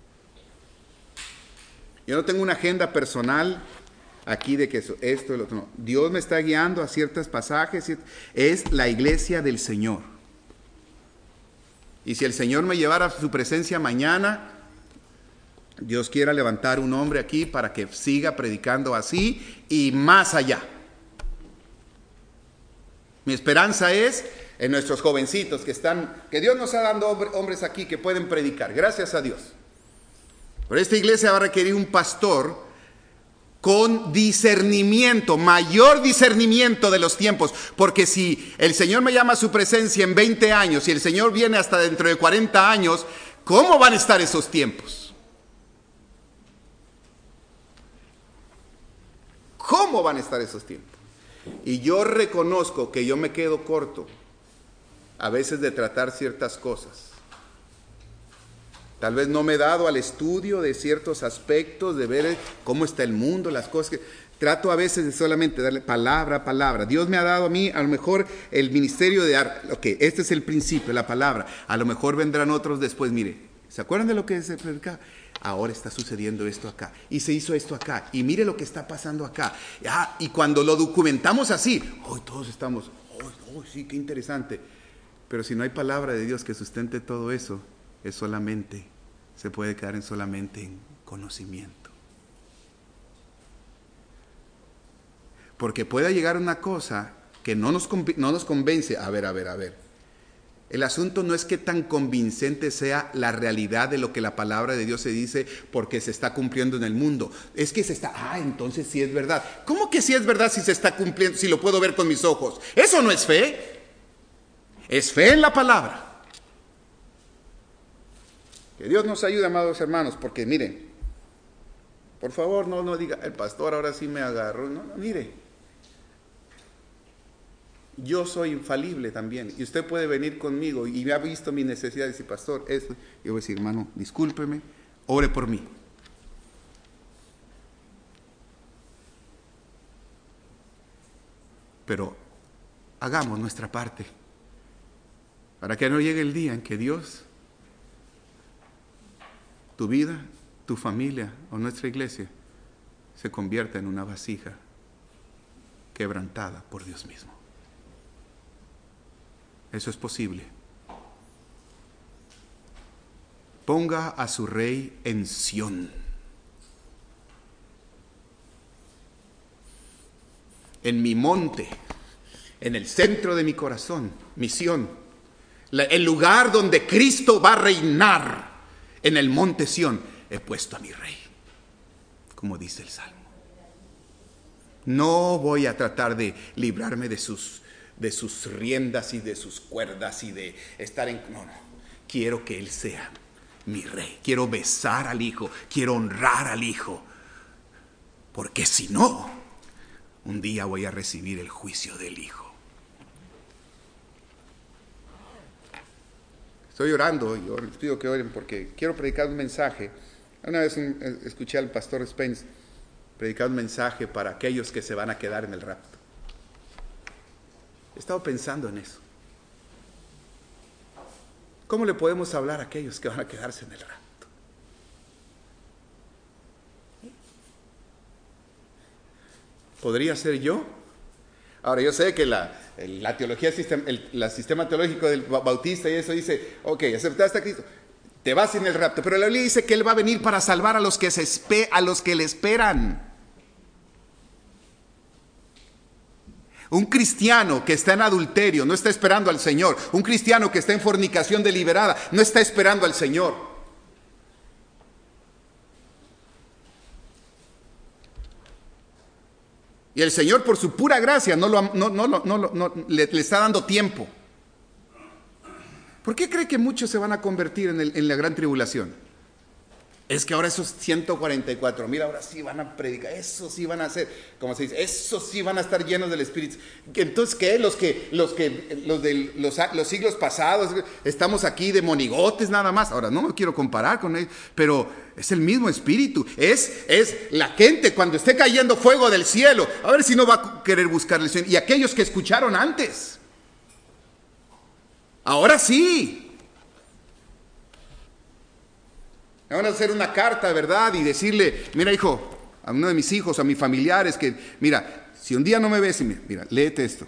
Yo no tengo una agenda personal aquí de que eso, esto, el otro. No. Dios me está guiando a ciertos pasajes. Es la iglesia del Señor. Y si el Señor me llevara a su presencia mañana, Dios quiera levantar un hombre aquí para que siga predicando así y más allá. Mi esperanza es en nuestros jovencitos que están, que Dios nos ha dado hombres aquí que pueden predicar, gracias a Dios. Pero esta iglesia va a requerir un pastor con discernimiento, mayor discernimiento de los tiempos, porque si el Señor me llama a su presencia en veinte años y el Señor viene hasta dentro de cuarenta años, ¿cómo van a estar esos tiempos? cómo van a estar esos tiempos. Y yo reconozco que yo me quedo corto a veces de tratar ciertas cosas. Tal vez no me he dado al estudio de ciertos aspectos, de ver cómo está el mundo, las cosas que... Trato a veces de solamente darle palabra a palabra. Dios me ha dado a mí a lo mejor el ministerio de dar, ok, este es el principio, la palabra. A lo mejor vendrán otros después, mire, ¿se acuerdan de lo que se predicaba? Ahora está sucediendo esto acá, y se hizo esto acá, y mire lo que está pasando acá. Ah, y cuando lo documentamos así, hoy todos estamos, oh, oh, sí, qué interesante. Pero si no hay palabra de Dios que sustente todo eso, es solamente, se puede quedar en solamente en conocimiento. Porque pueda llegar una cosa que no nos, no nos convence. A ver, a ver, a ver. El asunto no es que tan convincente sea la realidad de lo que la palabra de Dios se dice porque se está cumpliendo en el mundo. Es que se está, ah, entonces sí es verdad. ¿Cómo que sí es verdad si se está cumpliendo, si lo puedo ver con mis ojos? Eso no es fe. Es fe en la palabra. Que Dios nos ayude, amados hermanos, porque miren, por favor, no, no diga, el pastor ahora sí me agarró. No, no, mire. Yo soy infalible también, y usted puede venir conmigo y me ha visto mis necesidades y pastor, eso. Yo voy a decir, hermano, discúlpeme, ore por mí. Pero hagamos nuestra parte para que no llegue el día en que Dios, tu vida, tu familia o nuestra iglesia se convierta en una vasija quebrantada por Dios mismo. Eso es posible. Ponga a su rey en Sión. En mi monte, en el centro de mi corazón, mi Sión. La, el lugar donde Cristo va a reinar. En el monte Sión he puesto a mi rey. Como dice el Salmo. No voy a tratar de librarme de sus de sus riendas y de sus cuerdas y de estar en... No, no. Quiero que Él sea mi rey. Quiero besar al Hijo. Quiero honrar al Hijo. Porque si no, un día voy a recibir el juicio del Hijo. Estoy orando y les pido que oren porque quiero predicar un mensaje. Una vez un, escuché al pastor Spence predicar un mensaje para aquellos que se van a quedar en el rapto. He estado pensando en eso. ¿Cómo le podemos hablar a aquellos que van a quedarse en el rapto? ¿Podría ser yo? Ahora, yo sé que la, la teología, el la sistema teológico del bautista y eso dice, ok, aceptaste a Cristo, te vas en el rapto. Pero la Biblia dice que Él va a venir para salvar a los que, se espe, a los que le esperan. Un cristiano que está en adulterio no está esperando al Señor. Un cristiano que está en fornicación deliberada no está esperando al Señor. Y el Señor, por su pura gracia, no, lo, no, no, no, no, no le, le está dando tiempo. ¿Por qué cree que muchos se van a convertir en, el, en la gran tribulación? Es que ahora esos ciento cuarenta y cuatro mil ahora sí van a predicar, esos sí van a hacer, como se dice, esos sí van a estar llenos del Espíritu. Entonces, ¿qué? Los que, los que, los de los, los siglos pasados, estamos aquí de monigotes nada más. Ahora, no me quiero comparar con ellos, pero es el mismo Espíritu. Es, es la gente cuando esté cayendo fuego del cielo, a ver si no va a querer buscar el Señor. Y aquellos que escucharon antes. Ahora sí. Me van a hacer una carta, ¿verdad? Y decirle, mira hijo, a uno de mis hijos, a mis familiares, que mira, si un día no me ves, mira, léete esto.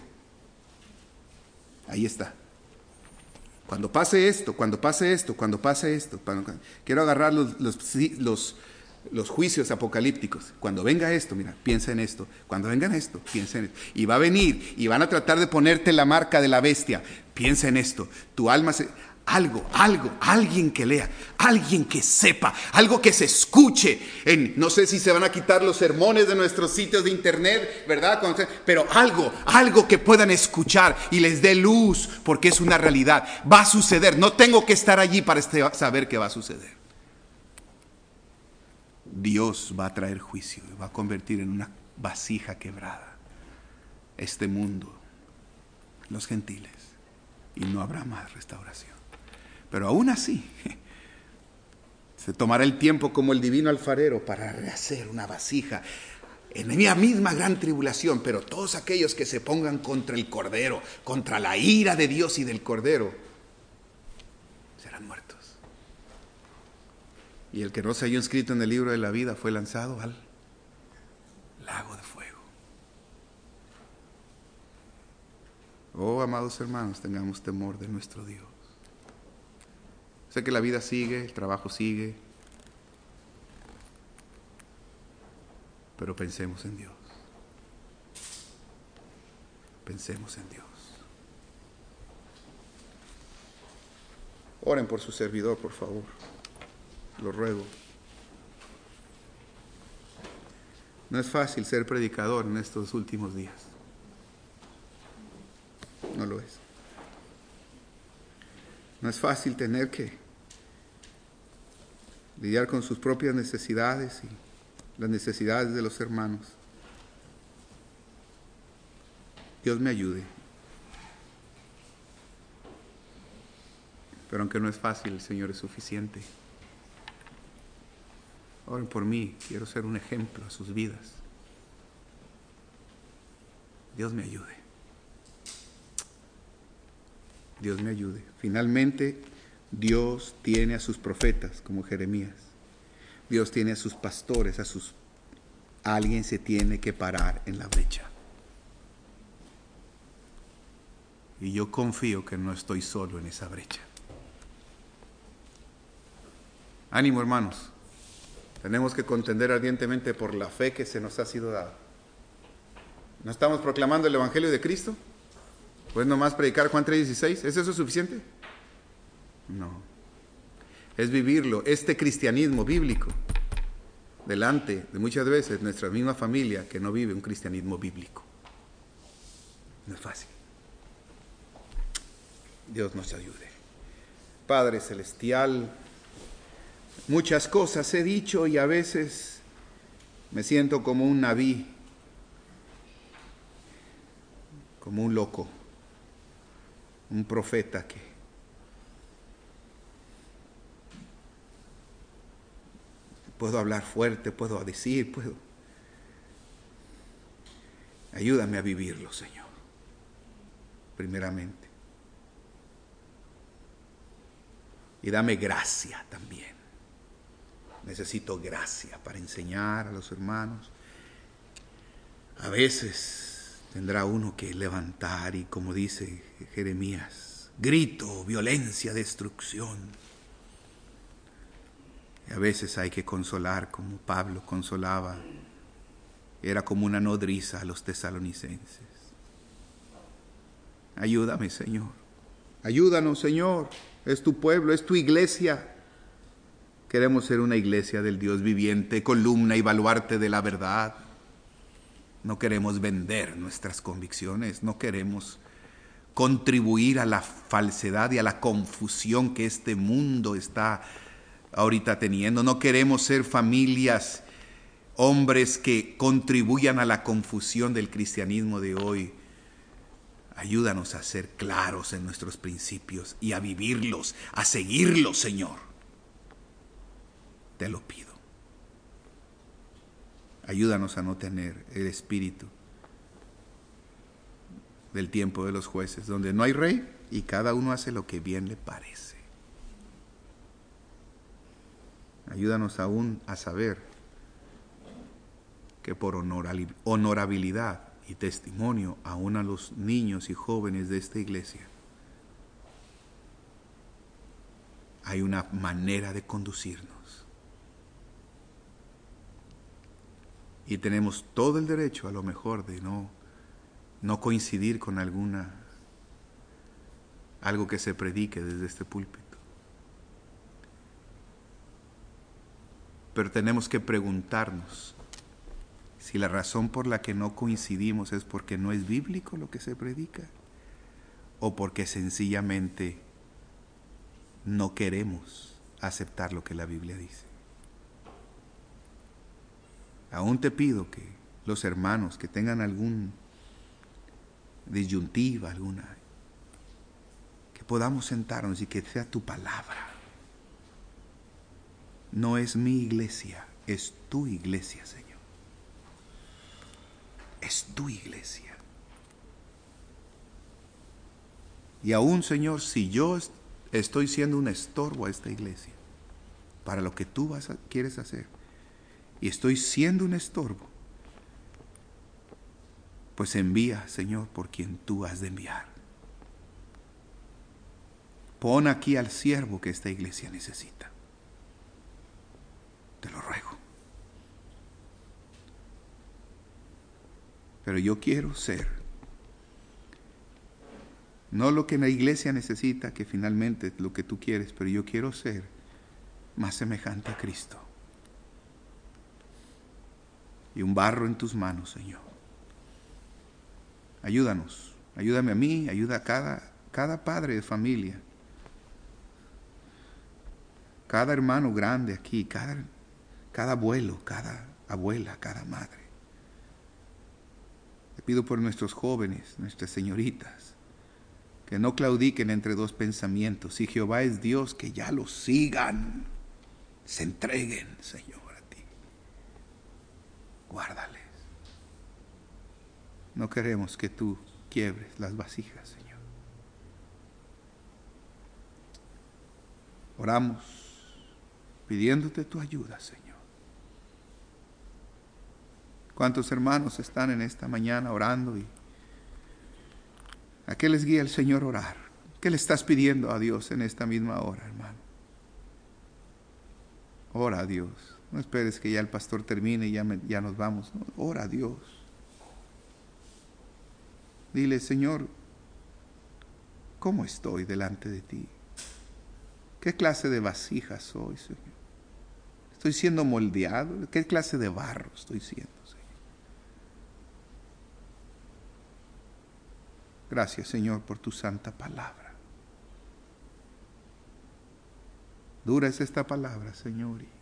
Ahí está. Cuando pase esto, cuando pase esto, cuando pase esto, cuando, quiero agarrar los, los, los, los juicios apocalípticos. Cuando venga esto, mira, piensa en esto. Cuando vengan esto, piensa en esto. Y va a venir y van a tratar de ponerte la marca de la bestia. Piensa en esto. Tu alma se... Algo, algo, alguien que lea, alguien que sepa, algo que se escuche. En, no sé si se van a quitar los sermones de nuestros sitios de internet, ¿verdad? Pero algo, algo que puedan escuchar y les dé luz, porque es una realidad. Va a suceder, no tengo que estar allí para saber qué va a suceder. Dios va a traer juicio, va a convertir en una vasija quebrada, este mundo, los gentiles, y no habrá más restauración. Pero aún así, se tomará el tiempo como el divino alfarero para rehacer una vasija en la misma gran tribulación, pero todos aquellos que se pongan contra el Cordero, contra la ira de Dios y del Cordero, serán muertos. Y el que no se halló inscrito en el libro de la vida fue lanzado al lago de fuego. Oh, amados hermanos, tengamos temor de nuestro Dios. Sé que la vida sigue, el trabajo sigue, pero pensemos en Dios. Pensemos en Dios. Oren por su servidor, por favor. Lo ruego. No es fácil ser predicador en estos últimos días. No lo es. No es fácil tener que lidiar con sus propias necesidades y las necesidades de los hermanos. Dios me ayude. Pero aunque no es fácil, el Señor es suficiente. Oren por mí, quiero ser un ejemplo a sus vidas. Dios me ayude. Dios me ayude. Finalmente, Dios tiene a sus profetas, como Jeremías. Dios tiene a sus pastores, a sus... Alguien se tiene que parar en la brecha. Y yo confío que no estoy solo en esa brecha. Ánimo, hermanos. Tenemos que contender ardientemente por la fe que se nos ha sido dada. ¿No estamos proclamando el Evangelio de Cristo? ¿Pues nomás predicar Juan tres dieciséis? ¿Es eso suficiente? No. Es vivirlo, este cristianismo bíblico, delante de muchas veces nuestra misma familia que no vive un cristianismo bíblico. No es fácil. Dios nos ayude. Padre Celestial, muchas cosas he dicho y a veces me siento como un nabí, como un loco, un profeta que puedo hablar fuerte, puedo decir, puedo. Ayúdame a vivirlo, Señor, primeramente. Y dame gracia también. Necesito gracia para enseñar a los hermanos. A veces tendrá uno que levantar y, como dice Jeremías, grito, violencia, destrucción. Y a veces hay que consolar como Pablo consolaba. Era como una nodriza a los tesalonicenses. Ayúdame, Señor. Ayúdanos, Señor. Es tu pueblo, es tu iglesia. Queremos ser una iglesia del Dios viviente, columna y baluarte de la verdad. No queremos vender nuestras convicciones, no queremos contribuir a la falsedad y a la confusión que este mundo está ahorita teniendo. No queremos ser familias, hombres que contribuyan a la confusión del cristianismo de hoy. Ayúdanos a ser claros en nuestros principios y a vivirlos, a seguirlos, Señor. Te lo pido. Ayúdanos a no tener el espíritu del tiempo de los jueces, donde no hay rey y cada uno hace lo que bien le parece. Ayúdanos aún a saber que por honorabilidad y testimonio aún a los niños y jóvenes de esta iglesia hay una manera de conducirnos. Y tenemos todo el derecho, a lo mejor, de no, no coincidir con alguna, algo que se predique desde este púlpito. Pero tenemos que preguntarnos si la razón por la que no coincidimos es porque no es bíblico lo que se predica o porque sencillamente no queremos aceptar lo que la Biblia dice. Aún te pido que los hermanos que tengan algún disyuntiva, alguna, que podamos sentarnos y que sea tu palabra. No es mi iglesia, es tu iglesia, Señor. Es tu iglesia. Y aún, Señor, si yo estoy siendo un estorbo a esta iglesia, para lo que tú vas a, quieres hacer, y estoy siendo un estorbo, pues envía, Señor, por quien tú has de enviar. Pon aquí al siervo que esta iglesia necesita. Te lo ruego. Pero yo quiero ser, no lo que la iglesia necesita, que finalmente es lo que tú quieres, pero yo quiero ser más semejante a Cristo. Y un barro en tus manos, Señor. Ayúdanos, ayúdame a mí, ayuda a cada, cada padre de familia, cada hermano grande aquí, cada, cada abuelo, cada abuela, cada madre. Te pido por nuestros jóvenes, nuestras señoritas, que no claudiquen entre dos pensamientos. Si Jehová es Dios, que ya lo sigan, se entreguen, Señor, a ti. Guárdales. No queremos que tú quiebres las vasijas, Señor. Oramos pidiéndote tu ayuda, Señor. ¿Cuántos hermanos están en esta mañana orando? ¿Y a qué les guía el Señor orar? ¿Qué le estás pidiendo a Dios en esta misma hora, hermano? Ora a Dios. No esperes que ya el pastor termine y ya, me, ya nos vamos. No, ora a Dios. Dile, Señor, ¿cómo estoy delante de ti? ¿Qué clase de vasija soy, Señor? ¿Estoy siendo moldeado? ¿Qué clase de barro estoy siendo, Señor? Gracias, Señor, por tu santa palabra. Dura es esta palabra, Señor. Y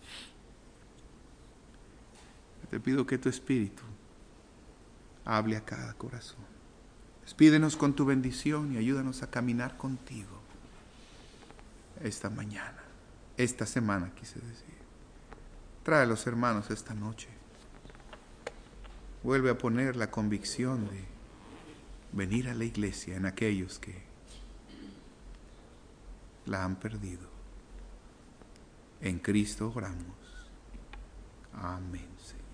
te pido que tu Espíritu hable a cada corazón. Despídenos con tu bendición y ayúdanos a caminar contigo esta mañana, esta semana, quise decir. Trae a los hermanos esta noche. Vuelve a poner la convicción de venir a la iglesia en aquellos que la han perdido. En Cristo oramos. Amén, Señor.